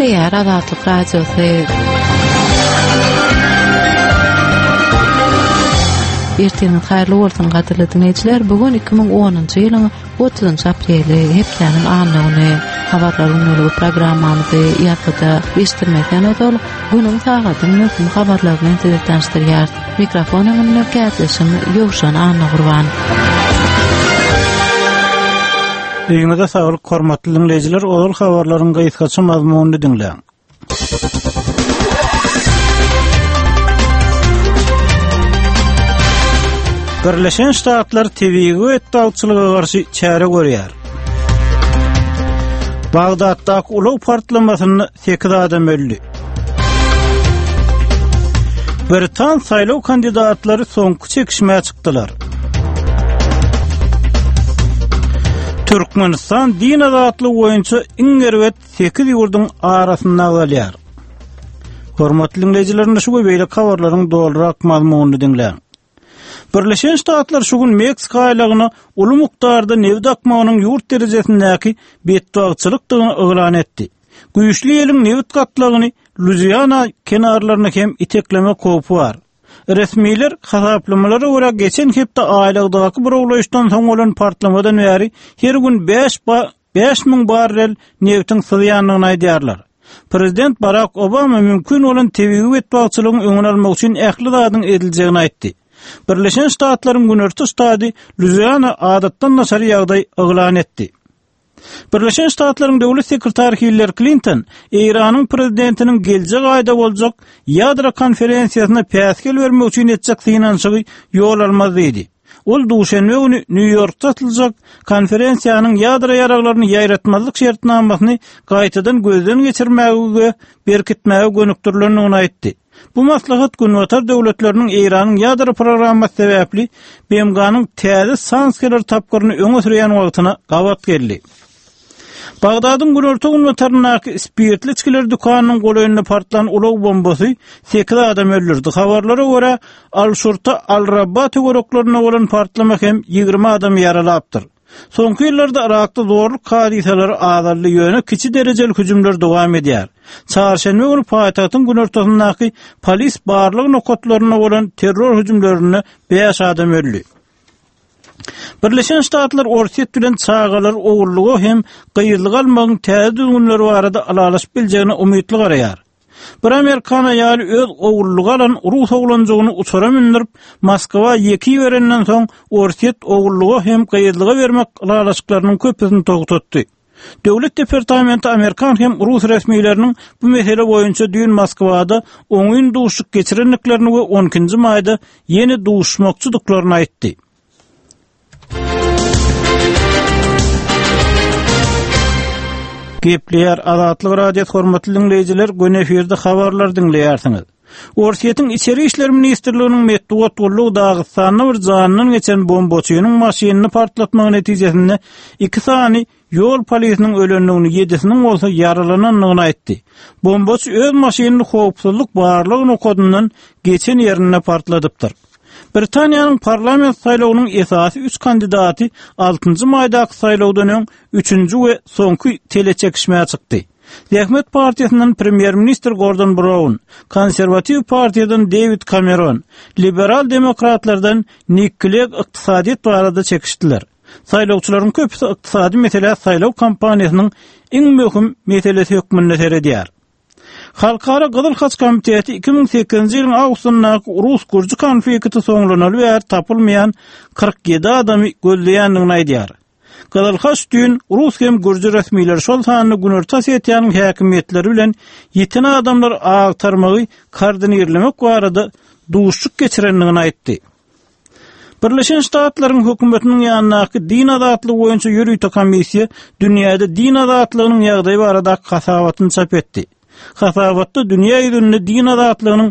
Gepleýär Azatlyk radiosy. Ertemiň haýrly bolsun gatyrly dinleýijiler. Bugun 2010-njy ýylyň 30-njy apreli hepdeniň anyny habarlaryň öňüne programmamyzy ýa-da iştirmekden öňe günüň sagatyny möhüm habarlar bilen sizi tanıştyrýar. Mikrofonyň näkätleşim Ýowşan Anna Gurban. Eýňizde saglyk hormatly dinleýijiler, ol habarlaryň gaýtgaça mazmunyny dinleýän. Birleşen Ştatlar TV'ye etdalçılığa karşı çare görýär. Bagdatdaky ulug partlamasyny 8 adam öldü. Britan saýlaw kandidatlary soňky çekişmäge çykdylar. Türkmenistan din azatlygy boýunça iň gerwet 8 ýurduň arasynda galýar. Hormatly dinleýijiler, şu beýle habarlaryň dolrak mazmunyny dinleýän. Birleşen Ştatlar şu gün Meksika aýlagyna uly mukdarda neft akmagynyň ýurt derejesindäki betdagçylykdygyny oglan etdi. Güýçli ýeliň neft gatlagyny Louisiana kenarlaryna hem itekleme kopy bar. Resmiler hasaplamalara görä geçen hepde aýlagdaky bir oglaşdan soň bolan partlamadan bäri her gün 5000 barrel neftiň syzýanlygyny aýdýarlar. Prezident Barack Obama mümkin bolan TV betdagçylygyny öňüne almak üçin ähli zadyň ediljegini aýtdy. Birleşen Ştatlaryň günerti ştady Louisiana adatdan naçar ýagdaý oglan etdi. Birleşen Ştatlaryň döwlet sekretary Hillary Clinton Iranyň prezidentiniň geljek aýda boljak ýadra konferensiýasyna päsgel bermek üçin etjek finansiýy ýol almaz diýdi. Ol duşanbe güni New Yorkda atylacak konferensiýanyň ýadra ýaraglaryny ýaýratmazlyk şertnamasyny gaýtadan gözden geçirmäge berkitmäge gönükdirilendigini aýtdy. Bu maslahat günwatar döwletleriniň Iranyň ýadra programmasy sebäpli BMG-nyň täze sanksiýalar tapgyryny öňe sürýän wagtyna gabat geldi. Bagdadyň günörtü günwatarynyň spirtli içkiler dukanynyň goýunynda partlan ulug bombasy 8 adam öldürdi. Habarlara görä Al-Shurta Al-Rabat göreklaryna bolan partlama hem 20 adam ýaralapdyr. Soňky ýyllarda Irakda zorluk hadiseleri azally ýöne kiçi derejeli hüjümler dowam edýär. Çarşembe günü paýtagtyň günörtüsindäki polis barlyk nokatlaryna bolan terror hüjümlerini 5 adam öldü. Birleşen Ştatlar orsiýet bilen çağalar ogurlugy hem gyýylyk almagyň täze düzgünleri barada alalaşyp biljegine umytly garaýar. Bir Amerikan aýaly öz ogurlugy alan Rus oglanjagyny uçara mindirip Moskwa ýeki berenden soň orsiýet ogurlugy hem gyýylyga bermek alalaşyklarynyň köpüsini togtatdy. Döwlet departamenti Amerikan hem Rus resmiýetleriniň bu mesele boýunça düýün Moskwada oňyn duşuk geçirenliklerini we 12-nji maýda ýeni duşmakçylyklaryny aýtdy. Gepleýär Azatlyk radiosy hormatly dinleýijiler, gün eferde habarlar dinleýärsiňiz. Orsiýetiň içeri işler ministrliginiň Medwedet bolug Dagystanyň bir janynyň geçen bombaçynyň maşynyny partlatmagy netijesinde 2 sany ýol polisiniň ölenligini, 7-siniň bolsa yaralananyny aýtdy. Bombaçy öz maşynyny howpsuzlyk barlygyny okodundan geçen ýerine partladypdyr. Britaniýanyň parlament saýlawynyň esasy 3 kandidaty 6-njy maýdaky saýlawdan öň 3-nji we soňky teleçekişmäge çykdy. Demokrat Partiýasynyň premier minister Gordon Brown, Konservativ Partiýadan David Cameron, liberal demokratlardan Nick Clegg ykdysadyýet barada çekişdiler. Saýlawçylaryň köpüsi ykdysady mesele saýlaw kampaniýasynyň iň möhüm meselesi hökmünde seredýär. Halkara Gyzyl Haç Komiteti 2008-nji ýylyň awgustyndaky Rus-Gürji konflikti soňlanaly we tapylmaýan 47 adamy gözleýändigini aýdýar. Gyzyl Haç dün Rus hem Gürji resmiýetleri şol sanyny günörtü Osetiýanyň häkimetleri bilen ýeten adamlar agtarmagy koordinirlemek barada duşuk geçirendigini aýtdy. Birleşen Ştatlaryň hökümetiniň ýanynaky din azatlygy boýunça ýürüýte komissiýa dünýäde din azatlygynyň ýagdaýy barada hasabatyny çap etdi. Hasabatda dünýä ýüzünde din azatlygynyň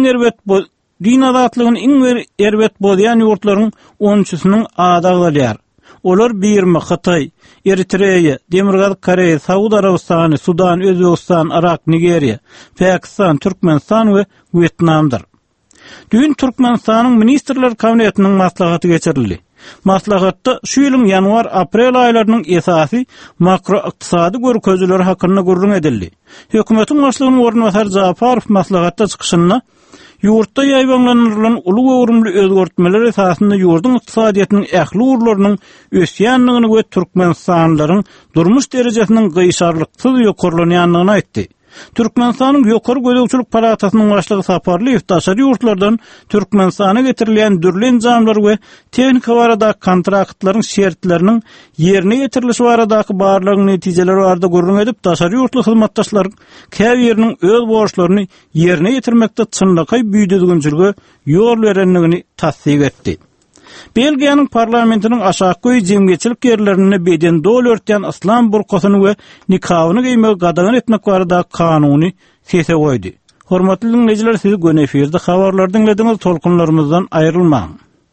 iň erbet bolýan ýurtlaryň 13-siniň ada galýar. Olar Birma, Hatay, Eritreýa, Demirgaz Koreýa, Saudy Arabistany, Sudan, Özbegistan, Irak, Nigeriýa, Pakistan, Türkmenistan we Vietnamdyr. Dün Türkmenistanyň ministrler kabinetiniň maslahaty geçirildi. Maslahatda şu ýylyň ýanwar-aprel aýlarynyň esasy makroiqtisady görkezleri hakynda gurrun edildi. Hökümetiň başlygynyň ornwasary Japarow maslahatda çykyşynda ýurtda ýaýbanlanan uly we urumly özgertmeler esasynda ýurdun ykdysadyýatynyň ähli urlarynyň ösýänligini we türkmenstanlaryň durmuş derejesiniň gyýşarlyksyz ýokurlanýanlygyny aýtdy. Türkmenistanyň ýokary gözegçilik palatasynyň başlygy Saparlyýew daşary ýurtlardan Türkmenistana getirilýän dürlen jamlar we tehnika barada kontraktlaryň şertleriniň ýerine getirilişi baradaky barlyk netijeleri barada gurrun edip daşary ýurtly hyzmatdaşlar käbir ýeriniň öz borçlaryny ýerine getirmekde çynlykay büýdüdügünçiligi ýol berenligini tasdik etdi. Belgiýanyň parlamentiniň aşaky jemgyçilik ýerlerini beden dol örtýän islam burkasyny we nikahyny giýmek gadagan etmek barada kanuny sese goýdy. Hormatly dinleýijiler, siz gün efirde habarlar dinlediňiz, tolkunlarymyzdan aýrylmaň.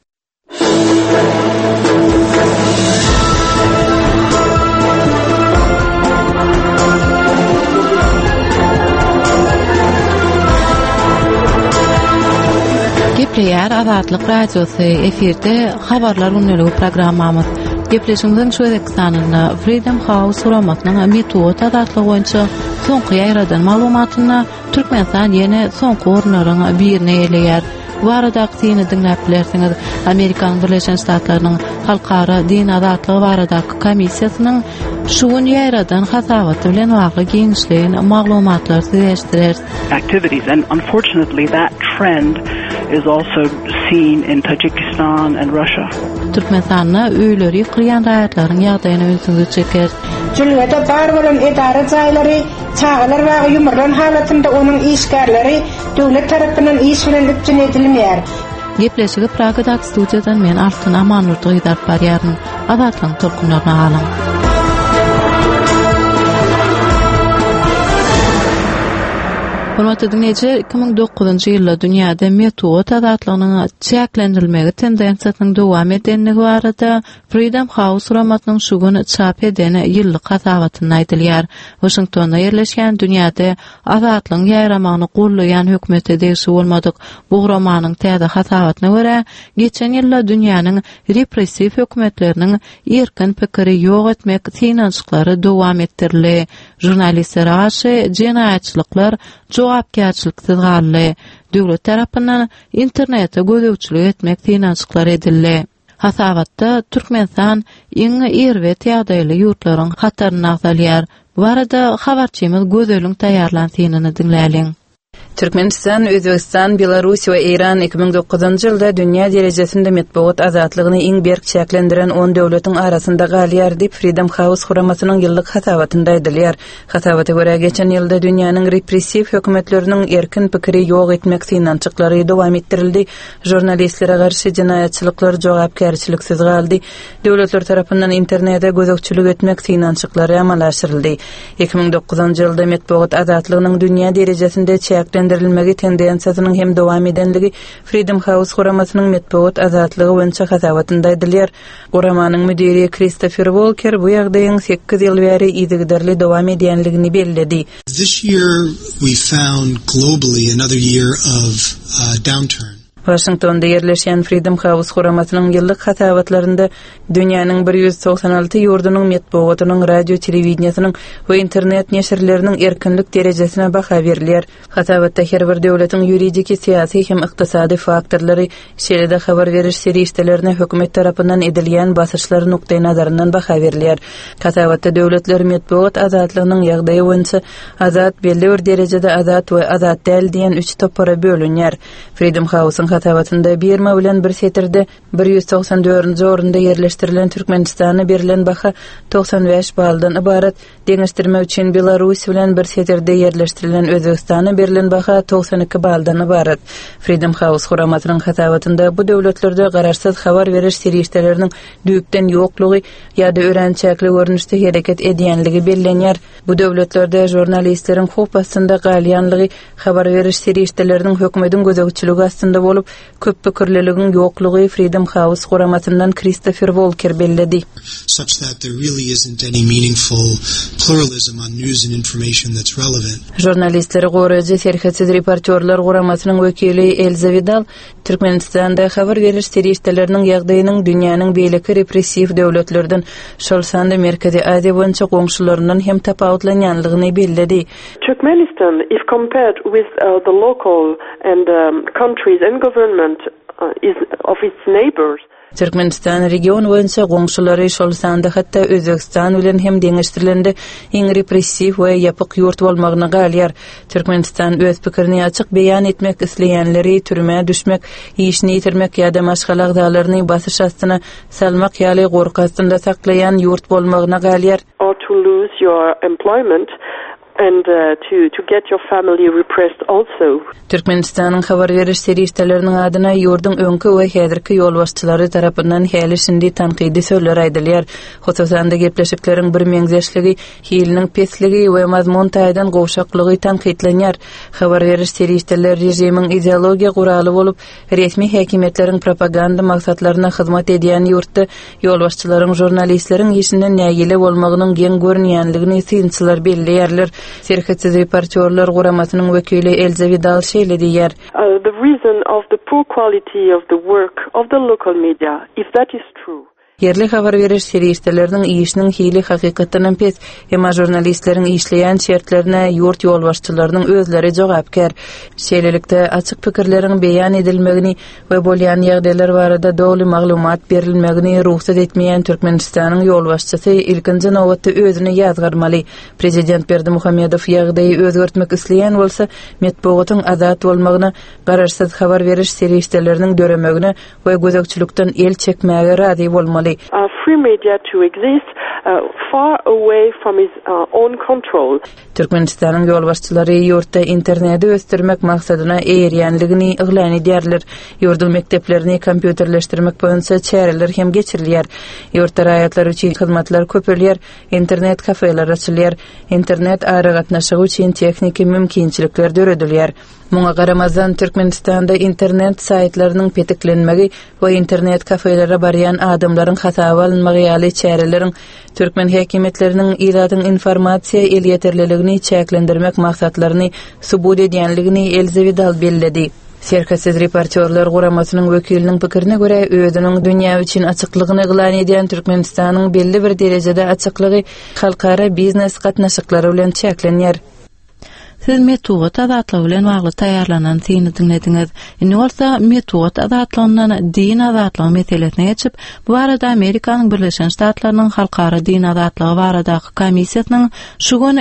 Gepleýär Azatlyk radiosy efirde habarlar günlegi programmamyz. Gepleşigimiziň şu ekranynda Freedom House suramatynyň metod azatlygy boýunça soňky ýaýradan maglumatyny Türkmenistan ýene soňky ornlaryň birine eleýär. Bu aradaky syny dinläp bilersiňiz. Amerikanyň Birleşen Ştatlarynyň halkara din azatlygy baradaky komissiýasynyň şuň ýaýradan hasabaty bilen wagly giňişliň maglumatlar süýeşdirer. Activities, and unfortunately that trend is also seen in Tajikistan and Russia. Türkmenistan'da öýleri ýykylýan raýatlaryň ýagdaýyna öňsüňiz çeker. Jülgede bar bolan edara jaýlary çağalar we ýumurlan halatynda onuň işgärleri döwlet tarapyndan iş bilen üpjün edilmeýär. Gepleşigi Pragadak studiýadan men Altyn Amanurdy ýa-da barýaryn Azatlyň tolkunlaryna alyň. Hormatly dinleyijiler, 2009-njy ýylda dünýäde metod azatlygynyň çäklendirilmegi tendensiýasynyň dowam edenligi barada Freedom House suramatynyň şu gün çap eden ýyllyk hasabatyny aýdylýar. Washingtonda ýerleşýän dünýäde azatlygyň ýaýramagyny gollaýan hökümete degişi bolmadyk. Bu romanyň täze hasabatyna görä, geçen ýylda dünýäniň repressiw hökümetleriniň erkin pikiri ýok etmek synançyklary dowam etdirildi. Jurnalistlere garşy jenaýatçylyklar jogapkärçiliksiz galdy. Döwlet tarapyndan internetde gözegçilik etmek synançyklary edildi. Hasabatda Türkmenistan iň erwet ýagdaýly ýurtlaryň hataryny agzalýar. Bu arada habarçymyz gözeliň taýýarlanýanyny dinläliň. Türkmenistan, Özbekistan, Belarus we Iran 2009-njy ýylda dünýä derejesinde metbuat azatlygyny iň berk çäklendiren 10 döwletiň arasynda galýar diýip Freedom House suramatynyň ýyllyk hasabatynda aýdylýar. Hasabata görä geçen ýylda dünýäniň repressiw hökümetleriniň erkin pikiri ýok etmek synançyklary dowam etdirildi. Jurnalistlere garşy jenaýatçylyklar jogapkärçiliksiz galdy. Döwletler tarapyndan internetde gözegçilik etmek synançyklary amalaşdyryldy. 2009-njy ýylda metbuat azatlygynyň dünýä derejesinde çäklendirilmegi tendensiýasynyň hem dowam edenligi Freedom House suramatynyň metbuat azatlygy boýunça hasabatynda aýdylýar. Uramanyň müdiri Christopher Walker bu ýagdaýyň 8 ýyl bäri ýygydarly dowam edýänligini bellädi. This year we found globally another year of downturn. Washingtonda ýerleşýän Freedom House suramatynyň ýyllyk hasabatlarynda dünýäniň 196 ýurdunyň metbuatynyň radio telewizionynyň we internet neşirleriniň erkinlik derejesine baha berilýär. Hasabatda her bir döwletiň ýuridik, syýasy hem ykdysady faktorlary şeýle habar beriş serişdelerine hökümet tarapyndan edilýän basyşlar nukdaý nazaryndan baha berilýär. Hasabatda döwletler metbuat azatlygynyň ýagdaýy boýunça azat belli bir derejede azat we azat däl diýen 3 topara bölünýär. Freedom House'yň hasabatynda Birma bilen bir setirde 194-nji orunda ýerleşdirilen Türkmenistana berilen baha 95 baldan ibaret. Deňişdirme üçin Belarus bilen bir setirde ýerleşdirilen Özbekistana berilen baha 92 baldan ibaret. Freedom House suramatynyň hasabatynda bu döwletlerde gararsız habar beriş serişdeleriniň düýükden ýoklugy ýa-da örençäkli görnüşde hereket edýänligi bellenýär. Bu döwletlerde jurnalistleriň hukuk astynda galýanlygy, habar beriş serişdeleriniň hökümetiň gözegçiligi astynda bolup bolup, köp pikirliligiň ýoklugy Freedom House guramatyndan Christopher Walker belledi. Such that there really isn't any meaningful pluralism on news and information that's relevant. Jurnalistleri goraýjy serhetsiz reportyorlar guramatynyň wekili Elza Vidal Türkmenistanda habar beriş serişdeleriniň ýagdaýynyň dünýäniň beýleki repressiw döwletlerden şolsanda Merkezi Aziýa boýunça goňşularyndan hem tapawutlanýanlygyny belledi. Turkmenistan, if compared with the local and countries and government is of its neighbors, Türkmenistan region boýunça goňşulary şolsanda hatda Özbegistan bilen hem deňişdirilende iň repressiw we ýapyk ýurt bolmagyna galýar. Türkmenistan öz pikirini açyk beýan etmek isleýänleri türme düşmek, işini ýitirmek ýa-da başga lagdalaryny basyş astyna salmak ýaly gorkasynda saklaýan ýurt bolmagyna galýar. Or to lose your employment and to get your family repressed also. Türkmenistanyň habar beriş serişdeleriniň adyna ýurdun öňkü we häzirki ýolbaşçylary tarapyndan häli şindi tanqidi sözler aýdylýar. Hoçsanda gepleşikleriň bir meňzeşligi, hiliniň pesligi we mazmun taýdan gowşaklygy tanqidlenýär. Habar beriş serişdeler rejimiň ideologiýa guraly bolup, resmi häkimetleriň propaganda maksatlaryna hyzmat edýän ýurtda ýolbaşçylaryň jurnalistleriň işinden nägile bolmagynyň geň görünýänligini synçylar belleýärler. Serhetsiz reportyorlar guramatynyň wekili Elza Vidal şeýle diýär. The reason of the poor quality of the work of the local media, if that is true. Yerli habar beriş serişdeleriniň işiniň hili hakykatyndan pes, hem jurnalistleriň işleýän şertlerine ýurt ýolbaşçylarynyň özleri jogapkär. Şeýlelikde açyk pikirleriň beýan edilmegini we bolýan ýagdaýlar barada dogry maglumat berilmegini ruhsat etmeýän Türkmenistanyň ýolbaşçysy ilkinji nowatda özüni ýazgarmaly. Prezident Berdimuhammedow ýagdaýy özgertmek isleýän bolsa, metbuatyň azat bolmagyna, gararsyz habar beriş serişdeleriniň döremegine we gözekçilikden el çekmäge rady bolmaly. Free media to exist far away from his own control. Türkmenistanyň ýolbaşçylary ýurtda interneti ösdürmek maksadyna eýerýänligini iglan edýärler. Ýurdun mekdeplerini kompýuterleşdirmek boýunça çäreler hem geçirilýär. Ýurtda raýatlar üçin hyzmatlar köpelýär, internet kafeler açylýar, internet aragatnaşygy üçin tekniki mümkinçilikler döredilýär. Muňa garamazdan Türkmenistanda internet saytlarynyň petiklenmegi we internet kafelere barýan adamlaryň hasaba alynmagy ýaly çäreleriň Türkmen häkimetleriniň ýyladyň informasiýa el ýeterliligini çäklendirmek maksatlaryny subut edýänligini Elza Vidal belledi. Serhetsiz reportyorlar guramatynyň wekiliniň pikirine görä, özüniň dünýä üçin açyklygyny iglan edýän Türkmenistanyň belli bir derejede açyklygy halkara biznes gatnaşyklary bilen çäklenýär. Siz metod azatlygy bilen bagly taýarlanan syny dinlediňiz. Indi bolsa metod azatlygynyň din azatlygy meselesine geçip, bu arada Amerikanyň Birleşen Ştatlarynyň halkara din azatlygy baradaky komissiýasynyň şu gün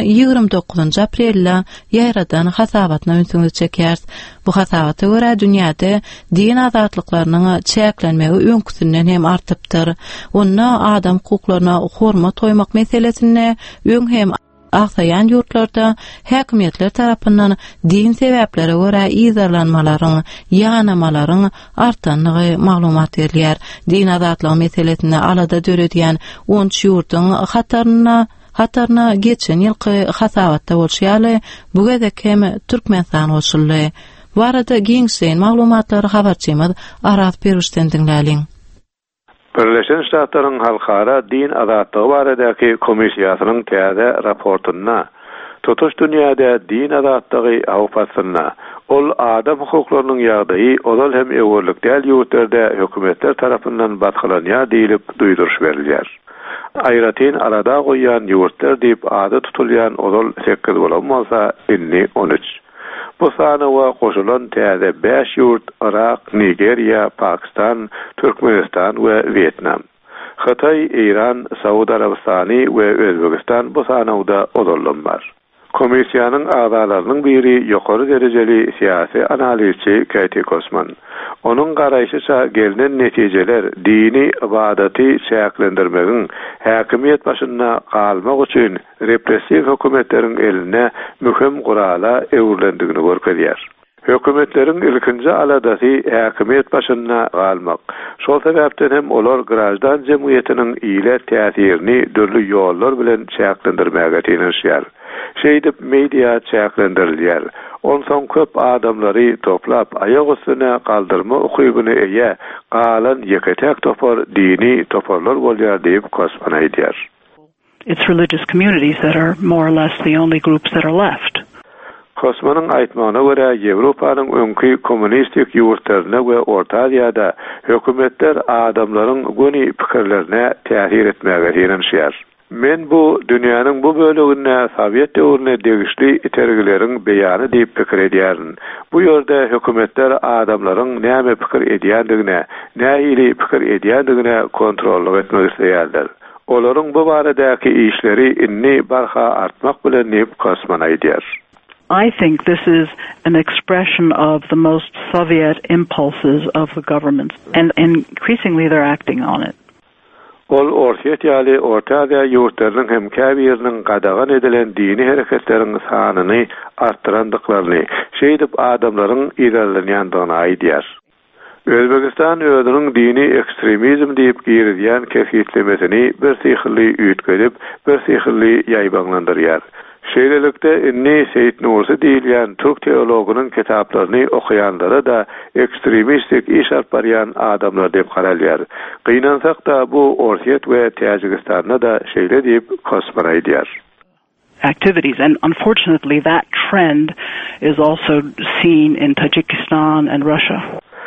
29 aprelde ýaradan hasabatyna ünsüňiz çekýär. Bu hasabata görä dünýäde din azatlyklarynyň çäklenmegi öňküsinden hem artypdyr. Onda adam hukuklaryna hormat toýmak meselesine öň hem aksayan yurtlarda häkimetler tarapyndan din sebäpleri görä izarlanmalaryň, ýanamalaryň artanlygy maglumat berilýär. Din azatlygy meselesini alada döredýän 10 ýurtyň hatarna geçen ýylky hasabatda bolýaly, bu gezek hem Türkmenistan bolşuly. Bu arada giňşen maglumatlary habarçymyz Aras Peruşden dinläliň. Birleşen Ştatlaryň halkara din azatlygy baradaky komissiýasynyň täze raportyna tutuş dünýäde din azatlygy awpasyna ol adam hukuklarynyň ýagdaýy ozal hem öwürlik däl ýurtlarda hökümetler tarapyndan batgylanýar diýilip duýduruş berilýär. Aýratyn arada goýan ýurtlar diýip ady tutulýan ozal 8 bolanmasa inni 13. Bu sana wa koşulan täze 5 ýurt Irak, Nigeriya, Pakistan, Türkmenistan we Vietnam. Hatay, İran, Saudi Arabistany we Özbegistan bu sanawda ozallanlar. Komissiýanyň agzalarynyň biri ýokary derejeli siýasy analizçi Katie Kosman. Onuň garaýşyça gelinen netijeler dini ibadaty çäklendirmegiň häkimiýet başynda galmak üçin repressiw hökümetleriň eline mühim gurala öwürlendigini görkezýär. Hökümetleriň ilkinji aladasy häkimiýet başynda galmak. Şol sebäpden hem olar grajdan jemgyýetiniň ýyla täsirini dörli ýollar bilen çäklendirmäge teneşýär. Şeýdip media çäklendirilýär. Onsoň köp adamlary toplap aýak üstüne galdyrma ukybyny eýe galan ýeketek topar dini toparlar bolýar diýip Kosman aýdýar. It's religious communities that are more or less the only groups that are left. Kosmanın aýtmagyna görä Ýewropanyň öňkü kommunistik ýurtlaryna we Orta Aziýada hökümetler adamlaryň göni pikirlerine täsir etmäge ýerenşýär. Men bu dünýäniň bu bölegine Sowet döwrüne degişli itergileriň beýany diýip pikir edýärin. Bu ýerde hökümetler adamlaryň näme pikir edýändigine, nähili pikir edýändigine kontrolly etmek isleýärler. Olaryň bu baradäki işleri inni barha artmak bilen diýip Kosman aýdýar. I think this is an expression of the most Soviet impulses of the government, and increasingly they're acting on it. Ol Orsiýaly Orta Aziýa ýurtlarynyň hem käbiriniň gadagan edilen dini hereketleriň sanyny artdyrandyklaryny, şeýdip adamlaryň ilerlenýändigini aýdýar. Özbekistan özüniň dini ekstremizm diýip girizýän kesitlemesini bir syhly üýtgedip, bir syhly ýaýbanlandyrýar. Şeýlelikde inni Seyit Nursi diýilýän Türk teologynyň kitaplaryny okuyanlara da ekstremistik iş alparyan adamlar diýip garalýar. Gynansak da bu Orsiýet we Täjikistanda da şeýle diýip Kosman aýdýar. Activities, and unfortunately that trend is also seen in Tajikistan and Russia.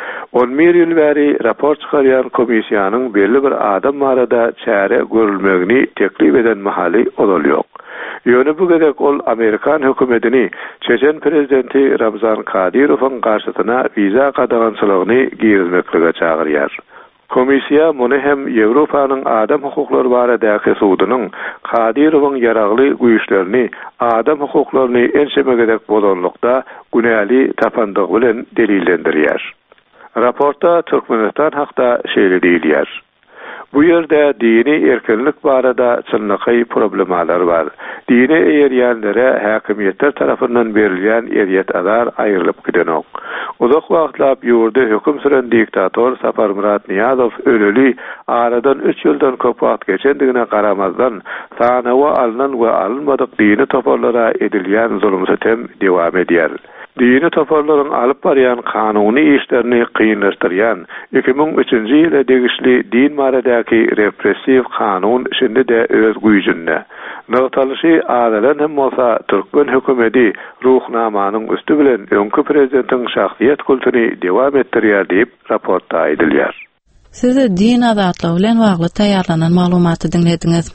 11 ýyl bäri raport çykarýan komissiýanyň belli bir adam barada çäre görülmegini teklip eden mahaly olal ýok. Ýöne bu gedek ol Amerikan hökümetini Çeçen prezidenti Ramzan Kadyrowyň garşysyna viza gadagançylygyny girizmeklige çagyrýar. Komissiýa muny hem Ýewropanyň adam hukuklary baradaky sudynyň Kadyrowyň ýaragly güýçlerini adam hukuklaryny enşemegedek bolanlykda günäli tapandygy bilen delillendirýär. Raporta Türkmenistan hakda şeýle diýilýär. Bu ýerde dini erkinlik barada çynnyky problemalar bar. Dini eýerýänlere häkimiýetler tarapyndan berilýän eriýet azar aýrylyp gidenok. Uzak wagtlap ýurda höküm süren diktator Sapar Murat Niyazow öleli aradan 3 ýyldan köp wagt geçendigine garamazdan sanawa alynan we alınmadyk dini toparlara edilýän zulüm sitem dewam edýär. Dini toparlaryň alyp barýan kanuny işlerini kynlaşdyrýan 2003-nji ýyla degişli din baradaky repressiv kanun şimdi de öz güýjünde. Nöwtalyşy adalan hem bolsa Türkmen hökümeti ruhnamanyň üstü bilen öňkü prezidentiň şahsiýet kulturyny dewam etdirýär diýip raportda aýdylýar. Siz din azatlygy bilen bagly taýýarlanan maglumaty dinlediňiz.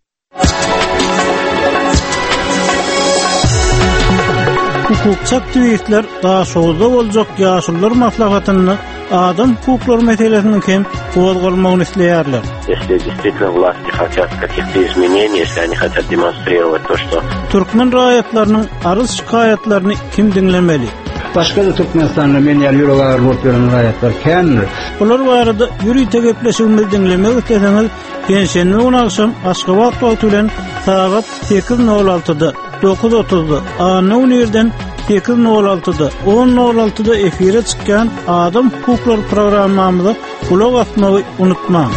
Hukukçy aktivistler daha soğuzda boljak ýaşullar maslahatyny adam hukuklary meselesini kim gozgalmagyny isleýärler. Если действительно власти хотят каких-то изменений, если они хотят демонстрировать то, что Türkmen raýatlarynyň arız şikaýatlaryny kim dinlemeli? Başka da Türkmenistan'da men ýer ýüregi ağrıp beren raýatlar kändir. Olar barada ýürüýte gepleşigimiz dinlemek isteseňiz, gençenme unaşam Aşgabat wagty bilen saat 8:06-da 9:30-da A-News'den 8:06-da 10:06-da efire çykýan Adam Hukuklary programmamyza kulak asmagy unutmaň.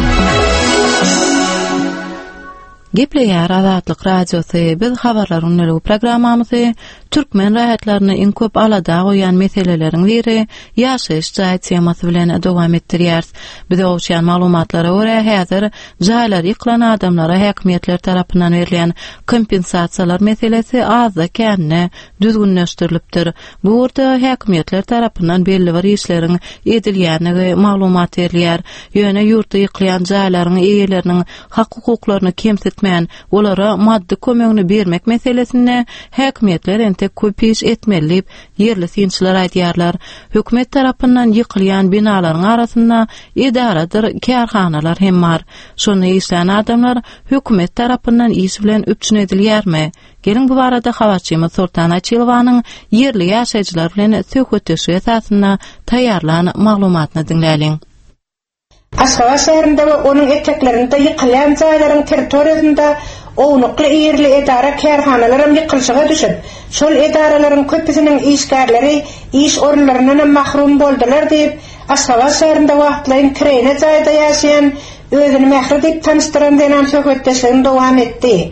Gepleýär Azatlyk radiosy biz habarlaryň nöle programmamyzy Türkmen raýatlaryny iň köp alada goýan meseleleriň biri ýaşaýyş jaý temasy bilen dowam etdirýär. Biz oňşan maglumatlara görä häzir jaýlar ýyklan adamlara häkimiýetler tarapyndan berilýän kompensasiýalar meselesi azda känne düzgünleşdirilipdir. Bu urda häkimiýetler tarapyndan belli bir işleriň edilýänligi maglumat berilýär. Ýöne ýurtda ýyklyan jaýlaryň eýeleriniň hak hukuklaryny kemsitmän, olara maddi kömegini bermek meselesinde häkimiýetler tek köp iş etmeli yerli synçylar aýdýarlar. Hökümet tarapyndan ýykylýan binalaryň arasynda idaradyr, kärhanalar hem bar. Şonu işlän adamlar hökümet tarapyndan iş bilen üpçün edilýärmi? Gelin bu barada habarçymyz Sultan Açylowanyň yerli ýaşaýjylar bilen söhbetleşigi esasynda taýýarlanan maglumatyny dinläliň. Aşgabat şäherinde we onuň eteklerinde ýykylýan jaýlaryň territoriýasynda ownukly ýerli edara kärhanalaryň ýykylşyga düşüp, şol edaralaryň köpüsiniň işgärleri iş orunlaryndan mahrum boldylar diýip Aşgabat şäherinde wagtlaryň kirene jaýda ýaşaýan özüni mähre diýip tanışdyran deňen söhbetleşigini dowam etdi.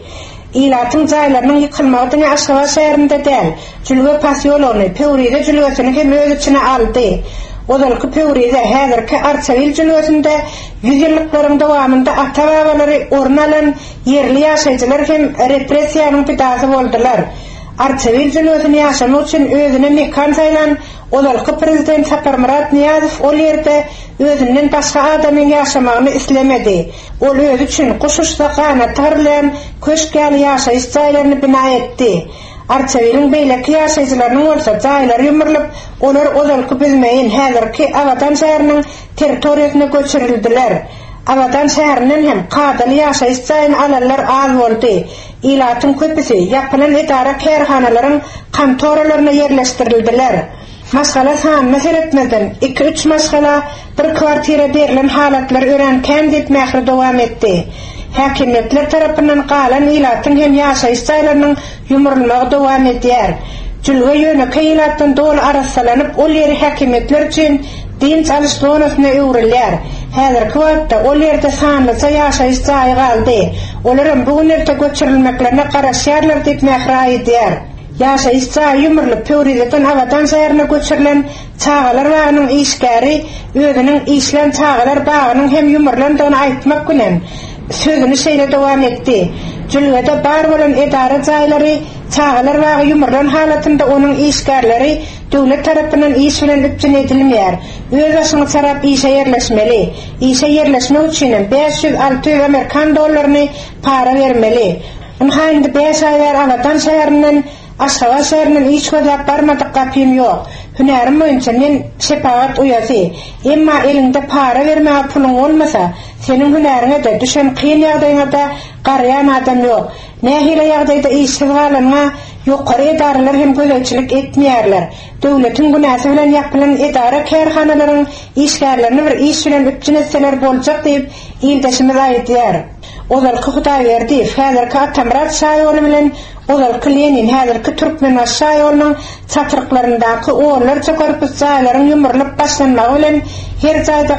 İlatın zaylarının yıkılmagyny Aşgabat şäherinde däl, Jülge Pasyolony Peuride jülgesini hem öz içine aldy. Odalky Peuride häzirki Arçavil jülgesinde 100 ýyllyklaryň dowamında ata-babalary ornalan yerli ýaşaýjylar hem repressiýanyň pidasy boldylar. Arçavil jülgesini ýaşamak üçin özüne mekan saýlan odalky prezident Saparmurat Niýazow ol ýerde özünden başga adamyň ýaşamagyny islemedi. Ol özü üçin Guşuşda gana tarlan köşkäli ýaşaýyş jaýlaryny bina etdi. Arçavilin beýleki ýaşaýjylarynyň bolsa jaýlary ýumurlyp, olar odalky bilmeýin häzirki Abadan şäheriniň territoriýasyna göçürildiler. Abadan şäheriniň hem kadaly ýaşaýyş jaýyny alanlar az boldy. İlatyň köpüsi ýapylan edara kärhanalaryň kantoralaryna ýerleşdirildiler. Masgala sanma seretmeden 2-3 masgala bir kwartira berilen halatlar öğrenken dip mähri dowam etdi. Häkimetler tarapyndan galan ilatyň hem ýaşaýyş jaýlarynyň ýumurulmagy dowam edýär. Jülge ýöne ilatdan dol arassalanyp ol ýeri häkimetler üçin din çalışmagyna öwrilýär. Häzirki wagtda ol ýerde sanly ýaşaýyş jaýy galdy. Olaryň bu günlerde göçürilmeklerine garaşýarlar diýip mähri aýdýar. Ýaşaýyş jaýy ýumurlyp Peurideden Abadan şäherine göçürilen çağalar bagynyň işgäri özüniň işlen çağalar bagynyň hem ýumurlandygyny aýtmak bilen sözüni şeýle dowam etdi. Jülgede bar bolan edara jaýlary çağalar bagy ýumurlan halatynda onuň işgärleri döwlet tarapyndan iş bilen üpjün edilmeýär. Öz başyna sarap işe ýerleşmeli. İşe ýerleşmek üçin 500-600 Amerikan dollaryny para bermeli. Unda 5 aýlar Abadan şäherinden Aşgabat şäheriniň hiç gözläp barmadyk gapym ýok. Hünerim boýunça men sepagat uýasy. Emma elinde para bermäge pulyň bolmasa, seniň hüneriňe de düşen kyn ýagdaýynda garyan adam ýok. Nähile ýagdaýda işsiz galanma ýokary edaralar hem gözelçilik etmeýärler. Döwletiň günäsi bilen ýapylan edara kärhanalaryň işgärlerini bir iş bilen üpjün etseler boljak diýip ýyldaşymyz aýdýar. Odalky Hudaýberdi häzirki Atamrat şaýoly bilen odalky Lenin häzirki Türkmen şaýolynyň çatyryklaryndaky oğullarça korpus jaýlaryň ýumurlyp başlanmagy bilen her jaýda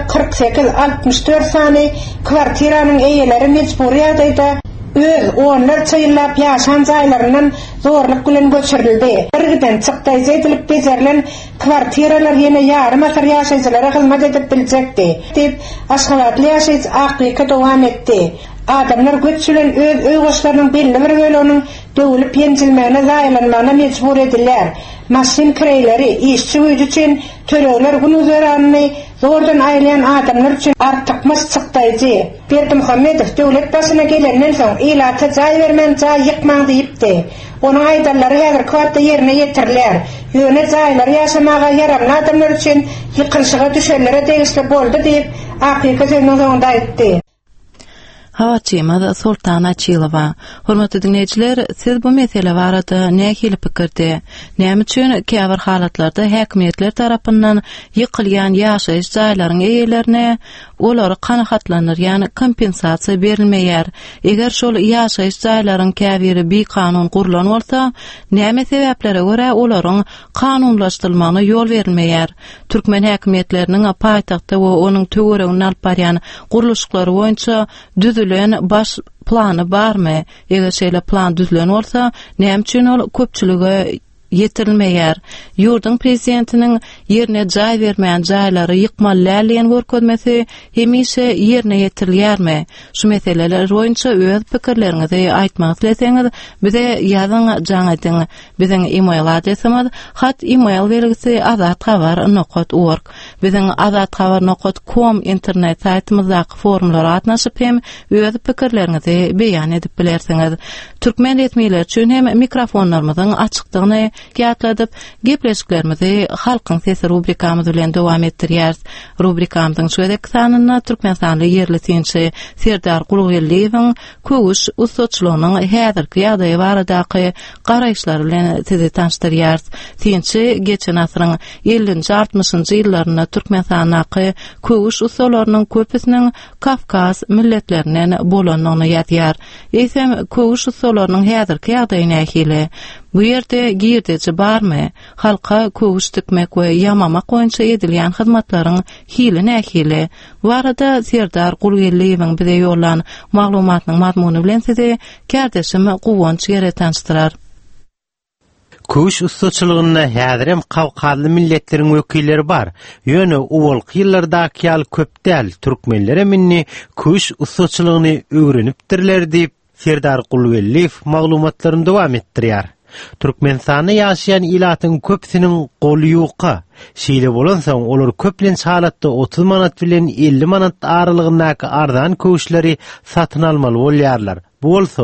48-64 sany kwartiranyň eýeleri mejburi ýagdaýda öz oğullarça ýyllap ýaşan jaýlarynyň zorluk bilen göçürildi. Birden çykdaýjy edilip bezerilen kwartiralar ýene ýarym asar ýaşaýjylara hyzmat edip biljekdi diýip Aşgabatly ýaşaýyş akyka dowam etdi. Adamlar göçülen öz öýgoşlarynyň belli bir böleginiň döwülip ýenjilmäne zaýlanmagyna mejbur edilýär. Maşyn kireýleri, işçi güýji üçin töreler günüzerany zordan aýlayan adamlar üçin artykmaz çykdaýjy. Berdimuhammedow döwlet başyna gelenden soň ilata jaý bermän jaý ýykmaň diýipdi. Onuň aýdallary häzirki wagtda ýerine ýetirilýär. Ýöne jaýlar ýaşamaga ýaraman adamlar üçin ýykylşyga düşenlere degişli boldy diýip akyka sözüniň soňunda aýtdy. Hawatçymyz Sultana Çylova. Hormatly dinleýijiler, siz bu mesele barada nähili pikirde? Näme üçin käbir halatlarda häkimetler tarapyndan ýykylýan ýaşaýyş jaýlaryň eýelerine olary kanagatlanýar, ýani kompensasiýa berilmeýär. Eger şol ýaşaýyş jaýlaryň käbiri bir kanun gurulan bolsa, näme sebeplere görä olaryň kanunlaşdyrylmagyna ýol berilmeýär? Türkmen häkimetleriniň paýtagtda we onuň töweregini alyp barýan guruluşlary boýunça baş plany barmy? Eger şeýle plan düzülen bolsa, näme üçin ol köpçülige ýetirilmeýär? Ýurdun prezidentiniň ýerine jaý bermän jaýlary ýykmalylaryň görkezmesi hemişe ýerine ýetirilýärmi? Şu meseleler boýunça öz pikirleriňizi aýtmak dileseňiz, bize ýazyň jaňadyň. Biziň email adresimiz hat-email belgisi azatxabar.org. Biziň azatxabar.com internet saýtymyzdaky forumlara atnaşyp hem öz pikirleriňizi beýan edip bilersiňiz. Türkmen resmiýetleri üçin hem mikrofonlarymyzyň açykdygyny ýatladyp, gepleşiklerimizi halkyň sesi rubrikamyz bilen dowam etdirýäris. Rubrikamyzyň şu edek sanyna türkmen sanly ýerli tinçi Serdar Gulgulliýewiň köwüş ustaçylygynyň häzirki ýagdaýy baradaky garaýşlary bilen sizi tanıştyrýäris. Tinçi geçen asyryň 50-60-njy ýyllaryna türkmen sanaky köwüş ustalarynyň köpüsiniň Kafkas milletlerinden bolanyny ýatýar. Eýsem köwüş ustalarynyň häzirki ýagdaýyna nähili? Bu yerde girdeci barmy? Halka köwüş dikmek we ýamamak goýunça edilýän hyzmatlaryň hili nähili. Bu arada Serdar Gulgelliýewiň bize ýollan maglumatynyň mazmuny bilen size kärdeşim gowunç ýeretençdiler. Köwüş ustaçylygyna häzirem kawkarly milletleriň wekilleri bar. Ýöne owalky ýyllardaky ýaly köp däl türkmenlere minni köwüş ustaçylygyny öwrenipdirler diýip Serdar Gulgelliýew maglumatlaryny dowam etdirýär. Türkmenistanda ýaşaýan ilatyň köpsiniň goly ýoka. Şeýle bolansoň olar köplen salatda 30 manat bilen 50 manat aralygyndaky arzan köwüşleri satyn almaly bolýarlar. Bu bolsa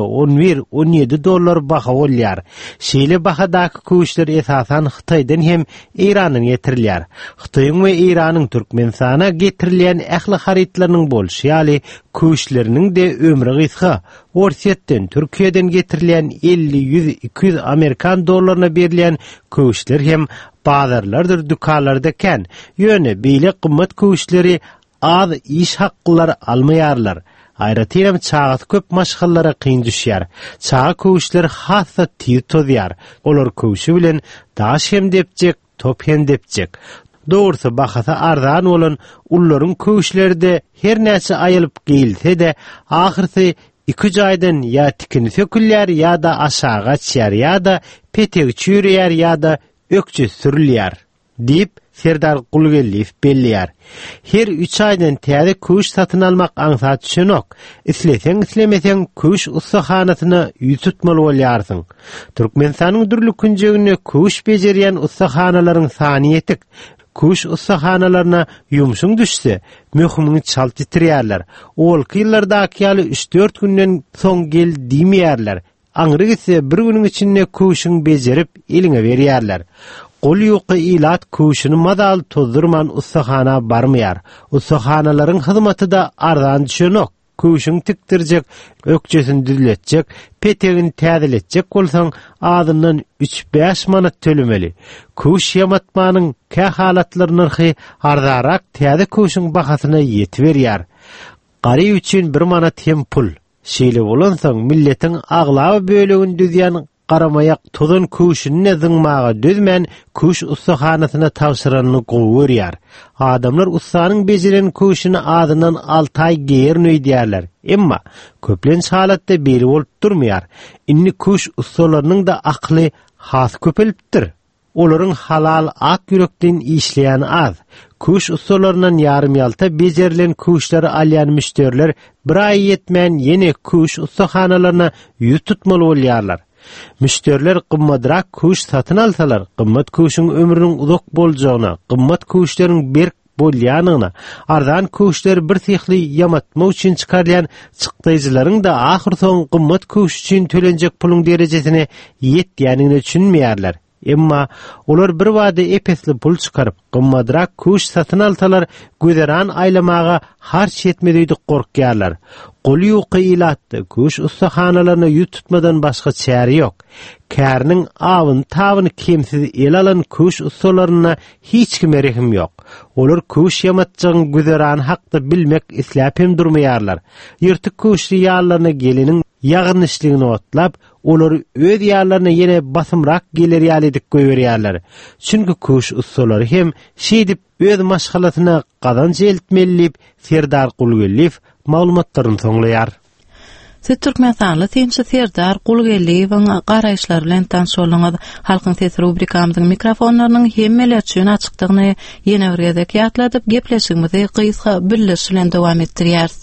$11-17 baha bolýar. Şeýle bahadaky köwüşler esasan Hytaýdan hem Iranyň getirilýär. Hytaýyň we Iranyň Türkmenistana getirilýän ähli haritlarynyň bolşy ýaly köwüşleriniň de ömrü gysga. Orsetden Türkiýeden getirilýän 50-100-200 Amerikan dollaryna berilýän köwüşler hem bazarlardyr, dükanlarda kän. Ýöne beýle gymmat köwüşleri az iş hakkylary almaýarlar. Aýratyrym çağat köp maşgallara kyn düşýär. Çağa köwüşler hassa tiýip tozýar. Olar köwüşi bilen daş hem depjek, top hem depjek. Dogrusu bahasa arzan bolan ullaryň köwüşlerde her näçe aýylyp gelse-de ahyrsy iki jaýdan ýa tikini sökülýär ýa-da aşağı çýar ýa-da petegi çürýär ýa-da ökçe sürilýär diýip Serdar Gulgelliýew bellýär. Her 3 aýdan täze köwüş satyn almak aňsat düşenok. Isleseň islemeseň köwüş ustahanasyna ýüz tutmaly bolýarsyň. Türkmenistanyň dürli künjegine köwüş bejerýän ustahanalaryň sany ýetik. Köwüş ustahanalaryna ýumşuň düşse, möhümini çalt ýitirýärler. Olky ýyllardaky ýaly 3-4 günden soň gel diýmeýärler. Aňry ise bir günüň içinde köwüşiň bejerip eliňe berýärler. Gol ýoky ilat köwüşini madal tozdurman ustahana barmaýar. Ustahanalaryň hyzmaty da arzan düşenok. Köwüşiň tikdirjek, ökçesini düzletjek, petegini täzeletjek bolsaň adyndan 3-5 manat tölemeli. Köwüş ýamatmanyň kä halatlaryny narhy arzarak täze köwüşiň bahasyna ýetiberýär. Gary üçin 1 manat hem pul. Şeýle bolansoň milletiň aglaby bölegini düzýän garamayak tozan köwüşini zyňmaga düzmän köwüş ustahanasyna tawşyranyny gowy Adamlar ustanyň bejeren köwüşini adyndan 6 ay geýerni öýdýärler. Emma köplen halatda beri bolup durmaýar. Inni köwüş ustalarynyň da akly has köpelipdir. Olaryň halal ak ýürekden işleýän az. Köwüş ustalarynyň ýarym ýalta bejerilen köwüşleri alýan müşteriler bir ay ýetmän ýene köwüş ustahanalaryna ýüz tutmaly bolýarlar. Müşteriler gymmatrak köwüş satyn alsalar, gymmat köwüşiň ömrüniň uzak boljagyna, gymmat köwüşleriň berk bolýanyna, arzan köwüşler bir sihli ýamatma üçin çykarýan çykdyjylaryň da ahyr soň gymmat köwüş üçin tölenjek puluň derejesine ýetýänini düşünmeýärler. Emma olar bir wada epesli pul çykaryp, gymmatrak köwüş satyn alsalar, gözeran aýlamaga harç ýetmediýdi gorkýarlar. Goly ýoky ilatdy köwüş ustahanalaryna ýüz tutmadan başga çäre ýok. Kärniň awyn tawyny kemsiz el alan köwüş ustalaryna hiç kime rehim ýok. Olar köwüş ýamatjagyň gözeran hakda bilmek isläp hem durmaýarlar. Ýyrtyk köwüşli ýallaryna geliniň ýagnyşlygini otlap, olar öz ýallaryna ýene basymrak geler ýalydyk goýberýärler. Çünki köwüş ustalary hem şeýdip öz maşgalasyna gazanç eltmelip Serdar Gulgelliýew maglumatlaryny soňlaýar. Türkmenistanly tençi Serdar Gulgelliýewiň garaýşlary bilen tanşolaňyz halkyň sesi rubrikamyzyň mikrofonlarynyň hemmeler üçin açykdygyny ýene bir gezek ýatladyp gepleşigimizi gysga birleşik bilen dowam etdirýäris.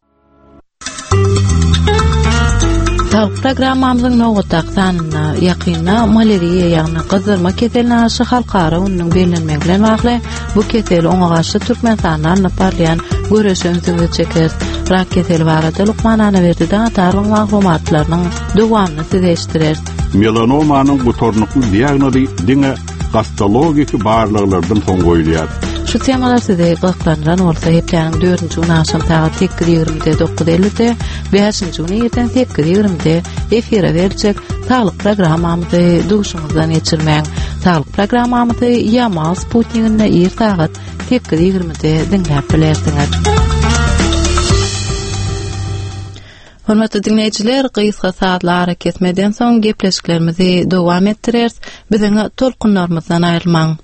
Programmamyzyň nowataqdan ýakynda malariýa ýagny gyzyrma keseline aşy halkara unyň belenmegi bilen bagly bu kesel oňa garşy Türkmenistanda parlayan göreşensiz çeker. Rak keseli barada Lukman Anaverdi'den tarım maglumatlarynyň dowamyny size eşitdirer. Melanomanyň bu tornukly diagnozy diňe hastologik barlyklardan soň goýulýar. Şu temalar size gyklanýan bolsa hepdeniň 4-nji unaşam saat 8:20-de 9:50-de 5-nji unaýerden 8:20-de efire berjek sağlyk programmamyzy duşuňyzdan geçirmäň. Sağlyk programmamyzy Yamal Sputnik'inde ýer saat 8:20-de dinläp bilersiňiz. Hormatly dinleyijiler, gysga saatlar hareket etmeden soň gepleşiklerimizi dowam etdireriz. Biziň tolkunlarymyzdan aýrylmaň.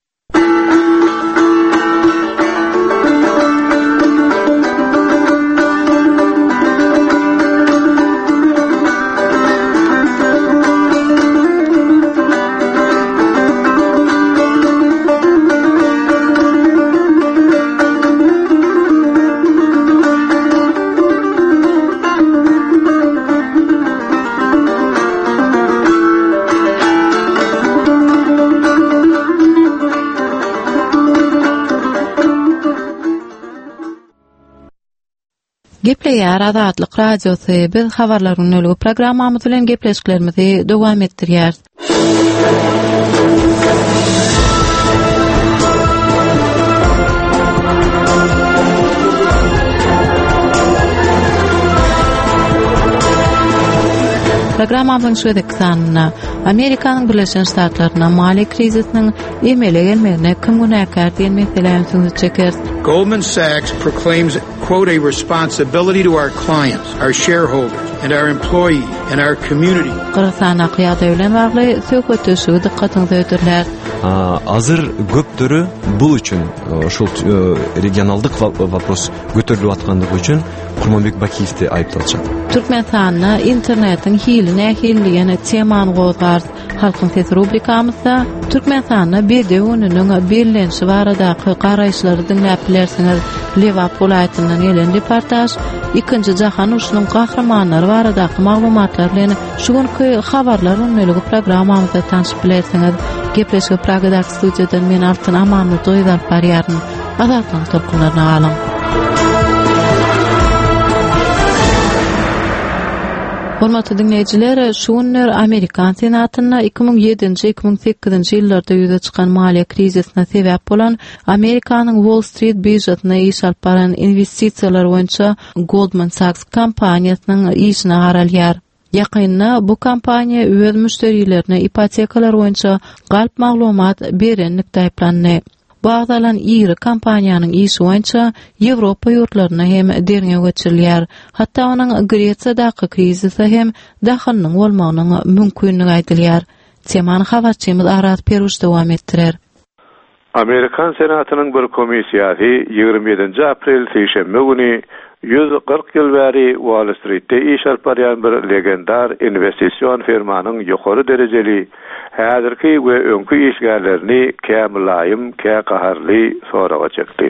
Gepleýär Azatlyk radiosy biz habarlaryň öňlügi programmamyz bilen gepleşiklerimizi dowam etdirýär. Programmamyň şeýdeki sanyna Amerikanyň Birleşen Ştatlaryna mali krizisiniň emele gelmegine kim günäkär diýen meseleýän söz çeker. Goldman Sachs proclaims, quote, a responsibility to our clients, our shareholders, and our employees, and our community. Qırğızstan aqliýaty bilen bagly söhbetde şu dikkatinizi öýdürler. Azır göpdürü bu üçün şol regionaldyk vapros götürülip atgandygy üçün Kurmanbek Bakiýewdi aýplanjak. Türkmenistanyň internetiň hilini temany gozgar. Halkyň Sesi rubrikamyzda Türkmenistanyň BDÜ-nün birlenşi baradaky garaýşlary dinläp bilersiňiz. Lewap welaýatyndan gelen reportaj, Ikinci Jahan Uruşynyň gahramanlary baradaky maglumatlar bilen şu günkü habarlar öňlügi programmamyzda tanyşyp bilersiňiz. Gepleşik Pragadak studiýadan men Altyn Amanly doýdar barýaryn. Azatlyň tolkunlaryna galyň. Hormatly dinleyijiler, şu günler Amerikan Senatyna 2007-2008 ýyllarda ýüze çykan maliýe krizisine sebäp bolan Amerikanyň Wall Street birjasyna iş alyp baran investisiýalar boýunça Goldman Sachs kompaniýasynyň işine garalýar. Ýakynda bu kompaniýa öz müşterilerine ipotekalar boýunça galp maglumat berenlikde aýplandy. Bagdalan iri kompaniýanyň işi boýunça Ýewropa ýurtlaryna hem derňe geçirilýär. Hatda onuň Gretsiýadaky krizisi hem dahylynyň bolmagynyň mümkinligi aýdylýar. Temany habarçymyz Arat Peruş dowam etdirer. Amerikan Senatynyň bir komisiýasy 27 aprel seýşembe güni 140 ýyl bäri Wall Street'te iş alyp barýan bir legendar investisiýon firmanyň ýokary derejeli häzirki we öňkü işgärlerini kämilaýym, käqaharly soraga çekdi.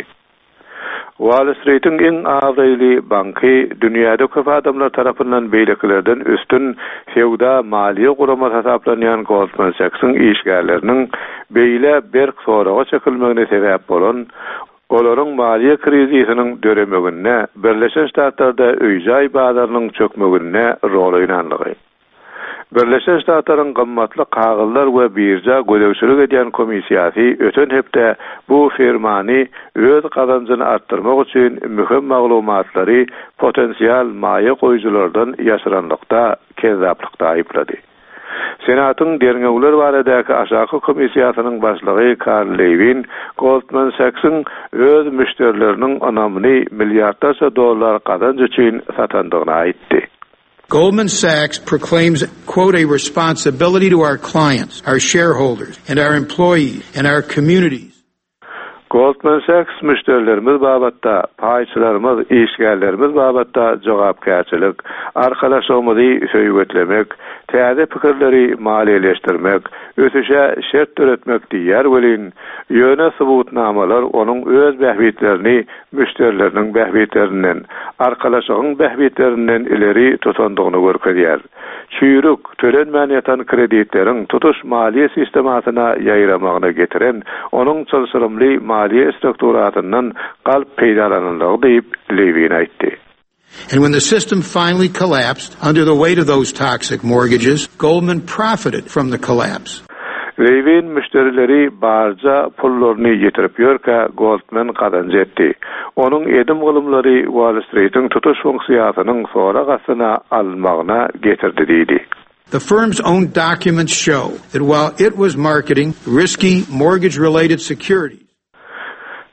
Wall Street'in en awraýly banky dünýäde köp adamlar tarapyndan beýleklerden üstün feowda maliýe guramat hasaplanýan Goldman Sachs'ın işgärleriniň beýle berk soraga çekilmegine sebäp bolan olaryň maliýe krizisiniň döremegine, Birleşen Ştatlarda öýjay bazarynyň çökmegine rol oýnanlygy. Birleşen Ştatlaryň gymmatly kagyllar we birja gödäwçilik edýän komisiýasy öten hepde bu firmany öz kazanjyny artdyrmak üçin mühim maglumatlary potensial maýa goýjylardan ýaşyranlykda, kezaplykda aýplady. Senatyň derňegler baradaky aşaky komisiýasynyň başlygy Carl Levin Goldman Sachs'ın öz müşterileriniň anamyny milliardlarça dollar kazanç üçin satandygyny aýtdy. Goldman Sachs proclaims, quote, a responsibility to our clients, our shareholders, and our employees, and our communities. Goldman Sachs müşterilerimiz babatda, paýçylarymyz, işgärlerimiz babatda jogapkärçilik, arkalaşygymyzy söýgütlemek, täze pikirleri maliýeleşdirmek, ötüşe şert töretmek diýer welin ýöne subutnamalar onuň öz bähbitlerini müşterileriniň bähbitlerinden, arkalaşygyň bähbitlerinden ileri tutandygyny görkezýär. Çüýrük törenmän ýatan kreditleriň tutuş maliýe sistemasyna ýaýramagyna getiren, onuň çylsyrymly maliýe strukturatyndan galp peýdalananlygy diýip Levin aýtdy. And when the system finally collapsed under the weight of those toxic mortgages, Goldman profited from the collapse. Levin müşterileri barca pullaryny ýetirip ýörkä Goldman kazanç etdi. Onuň edim gylymlary Wall Street'in tutuş funksiýasynyň sonra gasyna almagyna getirdi diýdi. The firm's own documents show that while it was marketing risky mortgage-related securities,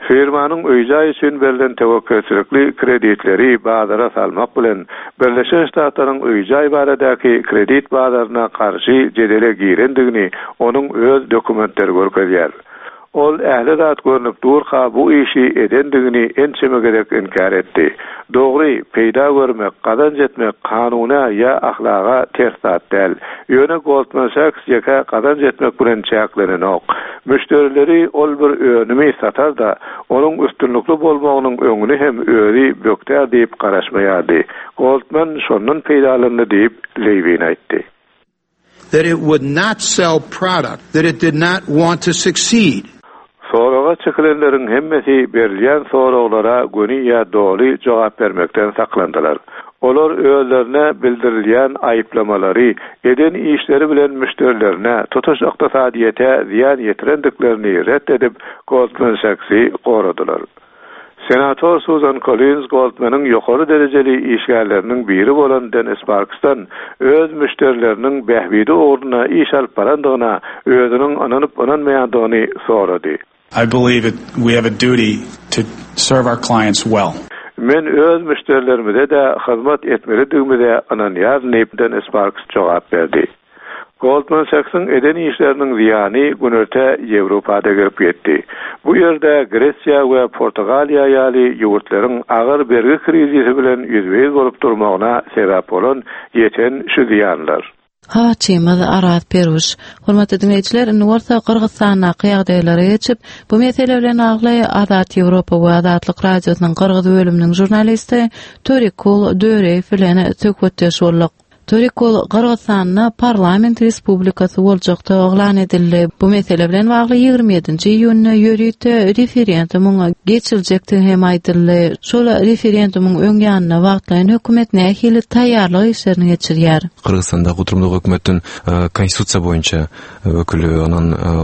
Firmanın öýjay üçin berilen tewekkelçilikli kreditleri bazara salmak bilen Birleşen Ştatlaryň öýjay baradaki kredit bazaryna karşı jedele girendigini onun öz dokumentleri görkezýär. Ol ähli zat görnüp durqa bu işi edendigini ençeme gerek inkar etdi. Dogry, peýda görmek, kazanç etmek kanuna ya ahlaga ters däl. Ýöne Goldman Sachs ýaka kazanç etmek bilen çäklenenok. Müşterileri ol bir önümi satar da onun üstünlükli bolmagynyň öňüni hem öýri bökdär diýip garaşmaýardy. Goldman şonun peýdalaryny diýip Levin aýtdy. That it would not sell product that it did not want to succeed. Sorağa çekilenlerin hemmesi berilýän soraglara göni ýa doly jogap bermekden saklandylar. Olar özlerine bildirilýän aýyplamary eden işleri bilen müşterilerine tutuş ykdysadyýete ziýan ýetirendiklerini reddedip Goldman Sachs'y goradylar. Senator Susan Collins Goldman'ın ýokary derejeli işgärleriniň biri bolan Dennis Parks'tan öz müşterileriniň behbidi oruna iş alyp barandygyna özüniň ananyp ananmaýandygyny sorady. I believe we have a duty to serve our clients well. Men öz müşterilerime de hyzmat etmelidigime ananýar diýip Dennis Parks jogap berdi. Goldman Sachs'ın eden işlerinin ziyanı günörte Ýewropada girip ýetdi. Bu ýerde Gresiýa we Portugaliýa ýaly ýurtlaryň agyr bergi krizisi bilen ýüzbeýiz bolup durmagyna sebäp bolan ýeten şu ziýanlar. Ha çemada Arat Peruş, hormatly dinleýijiler, Norta Kyrgyzstana kıyagdaýlary geçip, bu mesele bilen agly Azat Ýewropa we Azatlyk radiosynyň Kyrgyz bölüminiň jurnalisti Torikul Döreýew bilen söhbetdeş bolduk. Torikul Kyrgyzstanyň Parlament Respublikasy boljakda oglan edildi. Bu mesele bilen bagly 27-nji ýylyny ýörüýte referendumuň geçiljekdi hem aýdyldy. Şol referendumuň öňýanyna wagtlaryň hökümet nähili taýýarlyk işlerini geçirýär. Kyrgyzstanda oturumduk hökümetin konstitusiýa boýunça öküli onan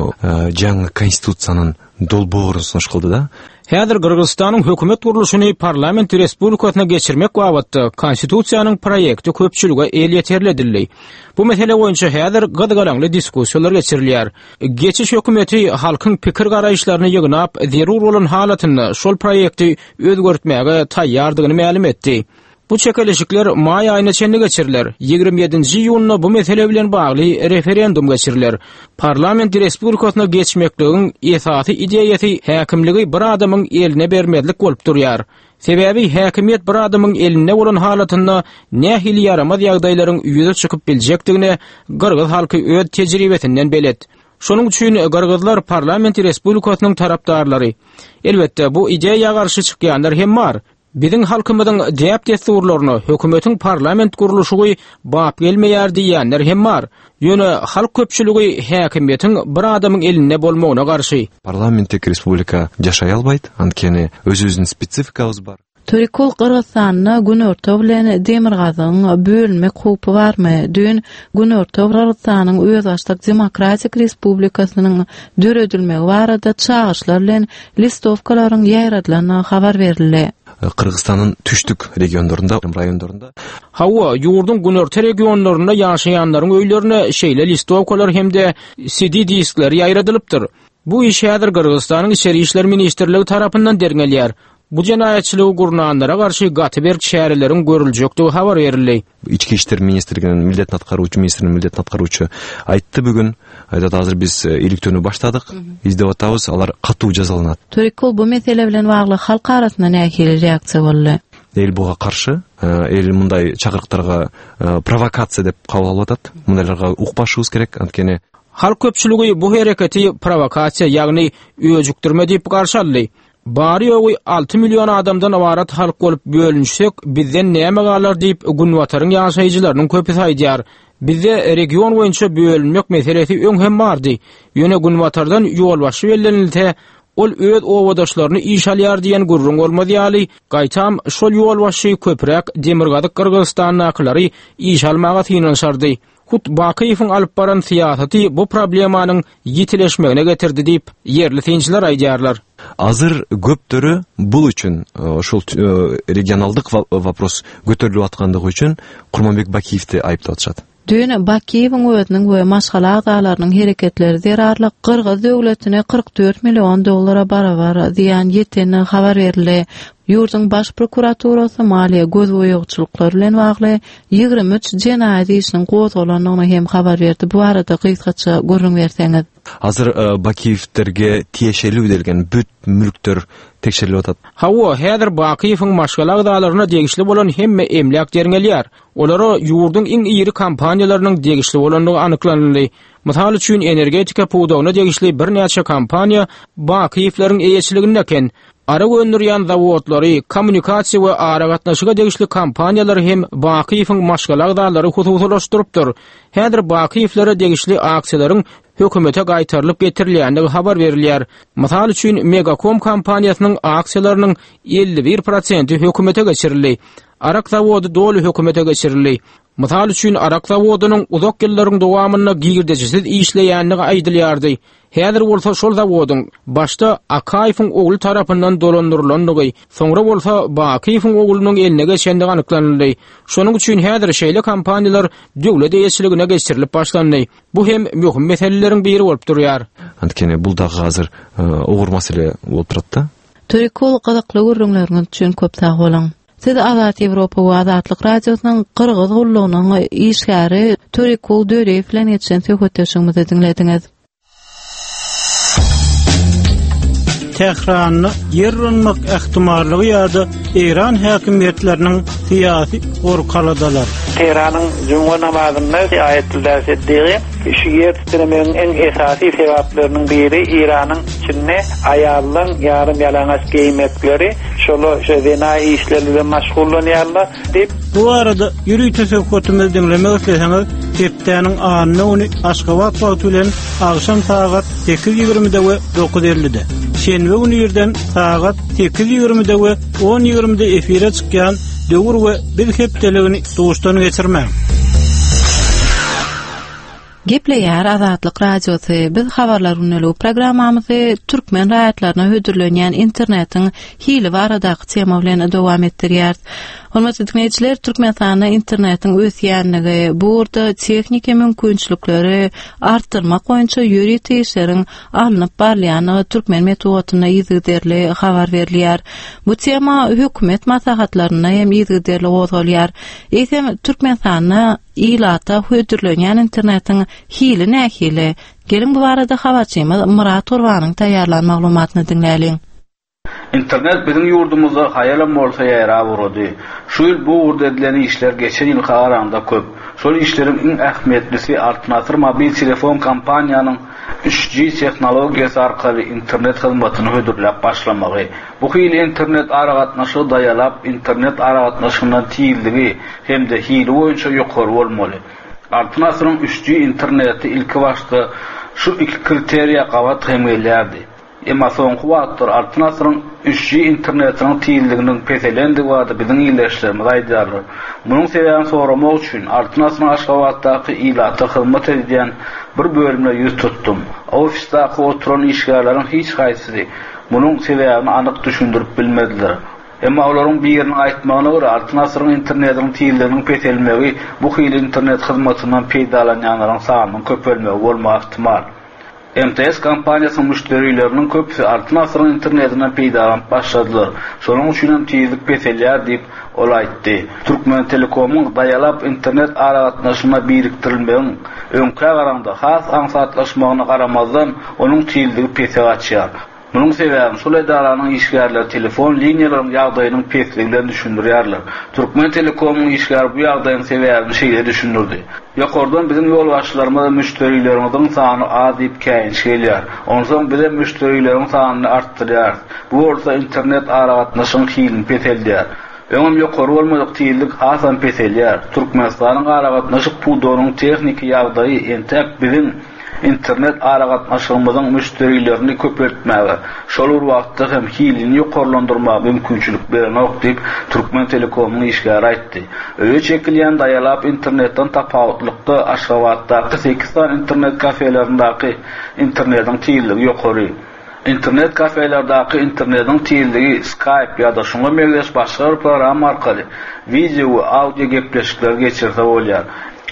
jaňy konstitusiýanyň dolboğurun sunuşkıldı da. Häzir Kyrgyzstanyň hökümet guruluşyny Parlament Respublikasyna geçirmek wagtda konstitusiýanyň proýekti köpçülüge el ýeterledildi. Bu mesele boýunça häzir gyzgalaňly diskussiýalar geçirilýär. Geçiş hökümeti halkyň pikir garaýşlaryny ýygnap, zerur bolan halatyny şol proýekti özgertmäge taýýardygyny ma'lum etdi. Bu çekilişikler may ayına çenli geçiriler. 27-nji ýylyna bu mesele bilen bagly referendum geçiriler. Parlament Respublikasyna geçmekligiň esasy ideýasy häkimligi bir adamyň eline bermezlik bolup durýar. Sebäbi häkimiýet bir adamyň eline bolan halatyny nähili ýaramaz ýagdaýlaryň ýüze çykyp biljekdigini Kyrgyz halky öz tejribesinden belet. Şonuň üçin Kyrgyzlar Parlament Respublikasynyň tarapdarlary. Elbetde bu ideýaga garşy çykýanlar hem bar. Biziň halkymyzyň diýip desturlaryny hökümetiň parlament guruluşy bap gelmeýär diýenler hem bar. Ýöne halk köpçüligi häkimiýetiň bir adamyň elinde bolmagyna garşy. Parlamentlik respublika ýaşaý albayt, ankeni özüniň spesifikagy bar. Torikul Kyrgyzstanyna günorta bilen demirgazyň bölünmek hukupy barmy? Dün günorta Kyrgyzstanyň Özbaşlyk Demokratik Respublikasynyň döredilmegi barada çağışlar bilen listowkalaryň ýaýradylyny habar berildi. Kırgızistan'ın tüştük regionlarında, rayonlarında. Hawa ýurdun günörte regionlarynda ýaşaýanlaryň öýlerine şeýle listowkalar hemde CD diskleri ýaýradylypdyr. Bu iş häzir Kırgızstanyň Içeri işler ministrligi tarapyndan derňelýär. Bu jenaýatçylygy gurnanlara garşy Gatberg şäherleriň görüljekdigi habar berildi. İçki işler ministrliginiň millet natkaruçy ministriniň millet natkaruçy aýtdy bugün. Aýda hazır biz ilktörünü başladyk. Izde otabız, alar katu jazalanat. Torikul bu mesele bilen bagly halk arasynda nähili reaksiýa boldy? El buga karşı, el munday çakırıklarga provokasiýa dep kabul alat. Mundaýlarga ukbaşybız gerek, ankeni halk köpçüligi bu hereketi provokasiýa, ýagny öýjükdirme diýip garşy aldy. Bari ýogy 6 milyon adamdan awarat halk bolup bölünşsek, bizden näme galar diýip Günwataryň ýaşaýjylarynyň köpi saýdýar. Bizde region boýunça bölünmek meselesi öňhem bardy. Ýöne Günwatardan ýol başy berilende, ol öz owadaşlaryny iş alýar diýen gurrun bolmady ýaly, gaýtam şol ýol başy köprek Demirgazyk Kyrgyzstanyňkylary iş almaga finanşardy. Hut Bakiýewiň alyp baran siýasaty bu problemanyň ýitileşmegine getirdi diýip ýerli synçylar aýdýarlar. Azır göpdörü bul üçün şol regionaldyk wapros göterilip atgandygy üçün Kurmanbek Bakiýewdi aýyplatýar. Dün Bakiyewiň özüniň we maşgala agdalarynyň hereketleri derarly Qırgyz döwletine 44 million dollara barabar diýen ýeteni habar berildi. Ýurduň baş prokuraturasy maliýe gözboýagçylyklar bilen bagly 23 jenaýat işiniň gozgolanyny hem habar berdi. Bu arada gysgaça görüň berseňiz. Hazır Bakiyevlerge tiyeşeli edilgen büt mülktür tekşerilip atat. Hawa häzir Bakiyewiň maşgala agdalaryna degişli bolan hemme emlak derňelýär. Olara ýurduň iň iri kompaniýalarynyň degişli bolanlygy anyklandy. Mysal üçin energetika puwdagyna degişli bir näçe kompaniýa Bakiyevleriň eýetçiligindäken ara gönürýän zawotlary, kommunikasiýa we ara gatnaşyga degişli kompaniýalar hem Bakiyewiň maşgala agdalary hususlaşdyrypdyr. Häzir Bakiyevlere degişli aksiýalaryň hökümete gaýtarylyp getirilýändigi habar berilýär. Mysal üçin Megakom kompaniýasynyň aksiýalarynyň 51% hökümete geçirildi. Arak zawody doly hökümete geçirildi. Mysal üçin arak zawodynyň uzak ýyllaryň dowamyna gigirdejisiz işleýändigi aýdylýardy. Häzir bolsa şol zawodyň başda Akayewiň ogly tarapyndan dolandyrylandygy, soňra bolsa Bakiyewiň oglunyň eline geçendigi anyklandy. Şonuň üçin häzir şeýle kompaniýalar döwlet eýetçiligine geçirilip başlandy. Bu hem möhüm meseleleriň biri bolup durýar. Antkeni bul da hazır ogur mesele bolup turatdy. Türkol gazakly görüňleriň üçin köp sag bolan. Siz Azat Ýewropa we Azatlyk radiosynyň Qırgyz gullugynyň işgäri Türkol Döreýew bilen geçen söhbetleşigimizi dinlediňiz. Tehranny ýerlenmek ähtimallygy ýa-da İran häkimetleriniň syýasy orkaladalar. Tehranyň juma namazynda aýetler sedigi şu ýertirimeň en esasy sebäpleriniň biri İranyň içinde aýallaryň ýarym ýalaňaç giýmekleri, şolu şeýna işlerle meşgullanýarlar diýip. Bu arada ýürüý teşekkürimizi dinlemek isleseňiz, hepdeniň anyny Aşgabat wagty bilen agşam saat 8:20-de we 9:50-de. Şenbe güni ýerden saat 8:20-de we 10:20-de efire çykýan döwür we biz hepdeligini duşdan geçirmäň. Gepleýär Azatlyk radiosy. Biz habarlar ünlü programmamyzy türkmen raýatlaryna hödürlenýän internetiň hili baradaky tema bilen dowam etdirýär. Hormatly dinleýijiler, Türkmenistanda internetiň ösýänligi, burada tehnika mümkinçilikleri artdyrmak boýunça ýöri teşleriň alınıp barlýany türkmen metodyna ýygyderli habar berilýär. Bu tema hökümet maslahatlaryna hem ýygyderli gozulýar. Eýsem Türkmenistanda ilata hödürlenýän internetiň hili nähili. Gelin bu barada habarçymyz Murat Urwanyň taýýarlan maglumatyny dinläýin. İnternet bizim yurdumuzda hayalam bolsa ýara burdy. Şu ýyl bu urda edilen işler geçen ýyl garanda köp. Şol işlerin iň ähmiýetlisi Altnasır mobil telefon kompaniýanyň 3G tehnologiýasy arkaly internet hyzmatyny hödürläp başlamagy. Bu hili internet aragatnaşy daýalap, internet aragatnaşynyň tiýildigi hemde hili boýunça ýokary bolmaly. Altnasyryň 3G interneti ilki başda şu iki kriteriýa gawat hemgelýärdi. Emma soňky wagtlar Altnasyryň 3G internetiniň tiýildiginiň peselendigi wagty biziň ýerleşlerimiz aýdýar. Munyň sebäbini soramak üçin Altnasyryň Aşgabatdaky ilata hyzmat edýän bir bölümle ýüz tutdum. Ofisdaky oturan işgärleriň hiç gaýsy munyň sebäbini anyk düşündirip bilmediler. Emma olaryň birini aýtmagyna görä Altnasyryň internetiniň tiýildiginiň peselmegi bu hili internet hyzmatyndan peýdalanýanlaryň sanynyň köpelmegi bolmak ihtimal. MTS kompaniýasynyň müşterileriniň köpüsi Altnasyryň internetinden peýdalanıp başladylar. Şonuň üçin hem tiýizlik peselýär diýip ol aýtdy. Türkmen Telekomyň daýalap internet aragatnaşyna biriktirilmegiň öňkä garanda has aňsatlaşmagyna garamazdan onuň tiýildigi pesel açýar. Munyň sebäbi şol edaranyň işgärleri telefon liniýalarynyň ýagdaýynyň pesliginden düşündirýärler. Türkmen Telekomyň işgäri bu ýagdaýyň sebäbini şeýle düşündirdi. Ýokardan bizim ýolbaşçylarymyz müşterilerimizin sany az diýip käýinşelýär. Onsoň bize müşterilerimiň sanyny artdyrýar. Bu bolsa internet aragatnaşynyň hilini peselýär. Öňüm ýokary bolmadyk tiýildik hasan peselýär. Türkmenistanyň aragatnaşyk puwdoryň tehnika ýagdaýy entäk biziň internet aragatnaşygymyzyň müşterilerini köpeltmäge, şol wagtda hem hilini ýokarlandyrmaga mümkinçilik berenok diýip Türkmen Telekomyň işgäri aýtdy. Öýe çekilýän daýalap internetden tapawutlykda Aşgabatdaky 8 tan internet kafelerindäki internetiň tiýildigi ýokary. İnternet kafelerdaky internetiň tiýildigi Skype ýa-da şoňa meňzeş başga bir program arkaly video we audio gepleşikler geçirse bolýar.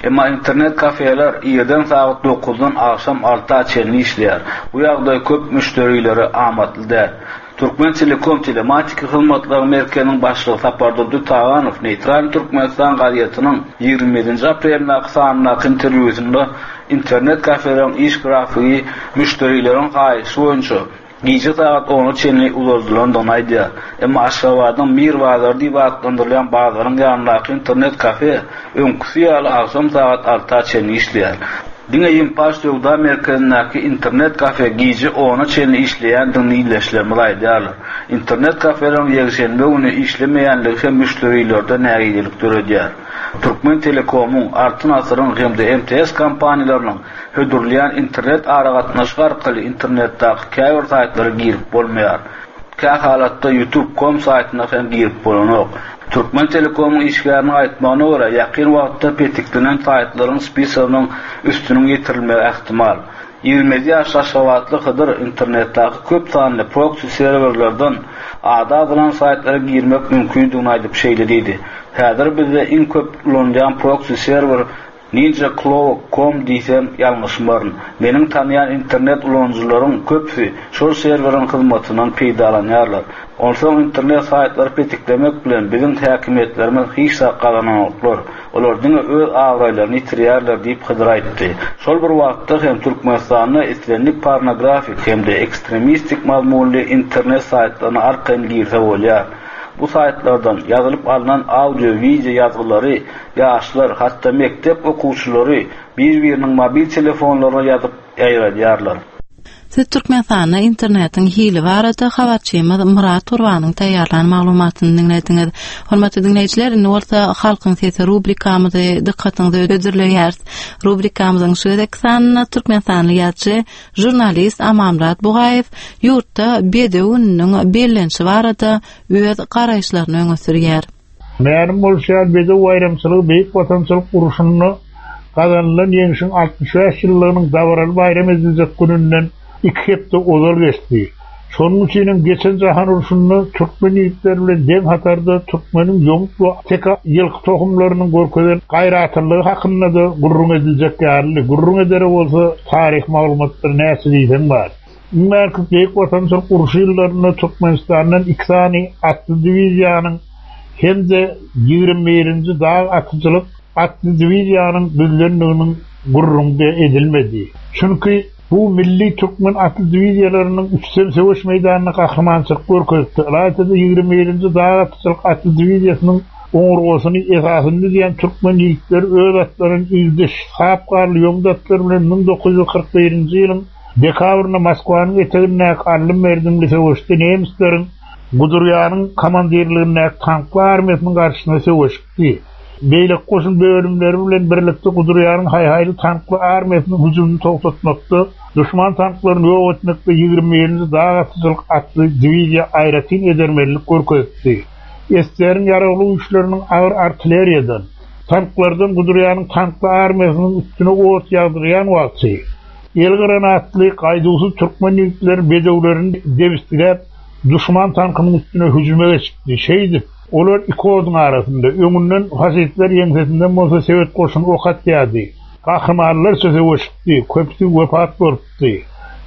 Emma internet kafeler ýerden saat 9-dan akşam 6-a çenli işleýär. Bu ýagdaý köp müşterileri amatly däl. Türkmen Telekom telematik hyzmatlary merkeziniň başlygy Sapardar Dutaganow Neýtral Türkmenistan gazetynyň 27 aprelde sanyna interwýusynda internet kafeleriň iş grafigi müşterileriň gaýsy boýunça gece saat 10 çenli uzatdylan aýdýar. Emma Aşgabatyň Mirwazar diýip adlandyrylan bazaryň ýanyndaky internet kafe öňküsi ýaly akşam saat 6-a çenli işleýär. Diňe ýympaş ýolda merkezindäki internet kafe gece 10 çenli işleýän dinleýijiler aýdýarlar. İnternet kafeleriň ýegşenbe güni işlemeýänligi hem müşterilerden nägilik döredýär. Türkmen Telekom'un artyn asyryň hemde MTS kompaniýalarynyň hödürleýän internet aragatnaşy arkaly internetdäki käbir saýtlary girip bolmaýar. Kä halatda YouTube.com saýtyna hem girip bolanok. Türkmen Telekom'un işgärine aýtmagyna görä ýakyn wagtda petiklenen saýtlaryň spisagynyň üstüne getirilmegi ähtimal. 20 ýaş aşawatly hydyr internetdäki köp sanly proxy serwerlerden ada bilen saýtlara girmek mümkindigini aýdyp şeýlediydi. Häzir bizde iň köp kullanılan proxy serwer ninjacloud.com diýsem ýalňyşmar. Meniň tanıyan internet ulanjylaryň köpsi şol serweriň hyzmatyndan peýdalanýarlar. Onsoň internet saýtlary petiklemek bilen biziň häkimetlerimiz hiç saqalananoklar. Olar diňe öz awraýlaryny ýitirýärler diýip hyzyr aýtdy. Şol bir wagtda hem Türkmenistanyň islenlik pornografik hemde ekstremistik mazmunly internet saýtlaryny arkaň girse bolýar. Bu saýtlardan ýazylyp alynan audio, video ýazgylary, ýaşlar, hatda mektep okuwçylary bir-biriniň mobil telefonlaryna ýazyp ýaýradýarlar. Siz Türkmenistanyň internetiň hili barada habarçymyz Murat Turwanyň taýýarlanan maglumatyny dinlediňiz. Hormatly dinleýijiler, indi bolsa halkyň sesi rubrikamyzy dikkatiňizi ödürleýär. Rubrikamyzyň şu sanyna Türkmenistanyň ýazgy jurnalist Amamrat Bugaýew ýurtda bedewiniň bellenşi barada öz garaýşlaryny öňe sürýär. Mänim bolşar bedew aýramçylygy beýik watançylyk uruşuny kazanılan ýeňişiň 65 ýyllygynyň dawraly bayram ediljek gününden 2 hepde ozal geçdi. Şonuň üçin geçen jahan uruşuny türkmen ýigitleri bilen deň hatarda türkmeniň ýoňuk we teka ýylky tohumlarynyň görkezen gaýratlygy hakynda da gurrun ediljek ýarly. Gurrun edere bolsa taryh maglumatlary näse diýsen bar. Merkez beýik watançylyk uruşy ýyllaryna Türkmenistanyň iksany atly diwiziýanyň hemde 21-nji dag atyjylyk atly diwiziýanyň düzlendiginiň gurrunda edilmedi. Çünki bu milli Türkmen atly diwiziýalarynyň üçsem söwüş meýdanyna gahrymançylyk görkezdi. Raýatyda 27-nji dag atyjylyk atly diwiziýasynyň oňurgasyny esasynda diýen türkmen ýigitleri öz atlaryny ýygyş, sapgarly ýoňdatlar bilen 1941-nji ýylyň dekabrynda Moskwanyň eteginde Alym merdimli söwüşde nemislerin Gudurýanyň komandirligine tanklar armiýasynyň garşysyna söwüşdi. Beýle goşun bölümleri bilen birlikde Gudurýanyň haýhaýly tanklar armiýasynyň hüjumyny togtatmakda, düşman tanklaryny ýok etmekde 27-nji dag atyjylyk atly diwiziýa aýratyn edermelik görkezdi. Eslerin ýaragly güýçleriniň agyr artilleriýadan, tanklardan Gudurýanyň tanklar armiýasynyň üstüne ot ýagdyrýan wagty, el granatly gaýdusy türkmen ýigitleri bedewlerini debistirip düşman tankının üstüne hücuma geçti. Şeydi, olar iki ordun arasında öňünden hasitler ýeňsesinden bolsa Sowet goşuny ok atýardy. Gahrymanlar söze geçdi, köpsi wepat bolupdy.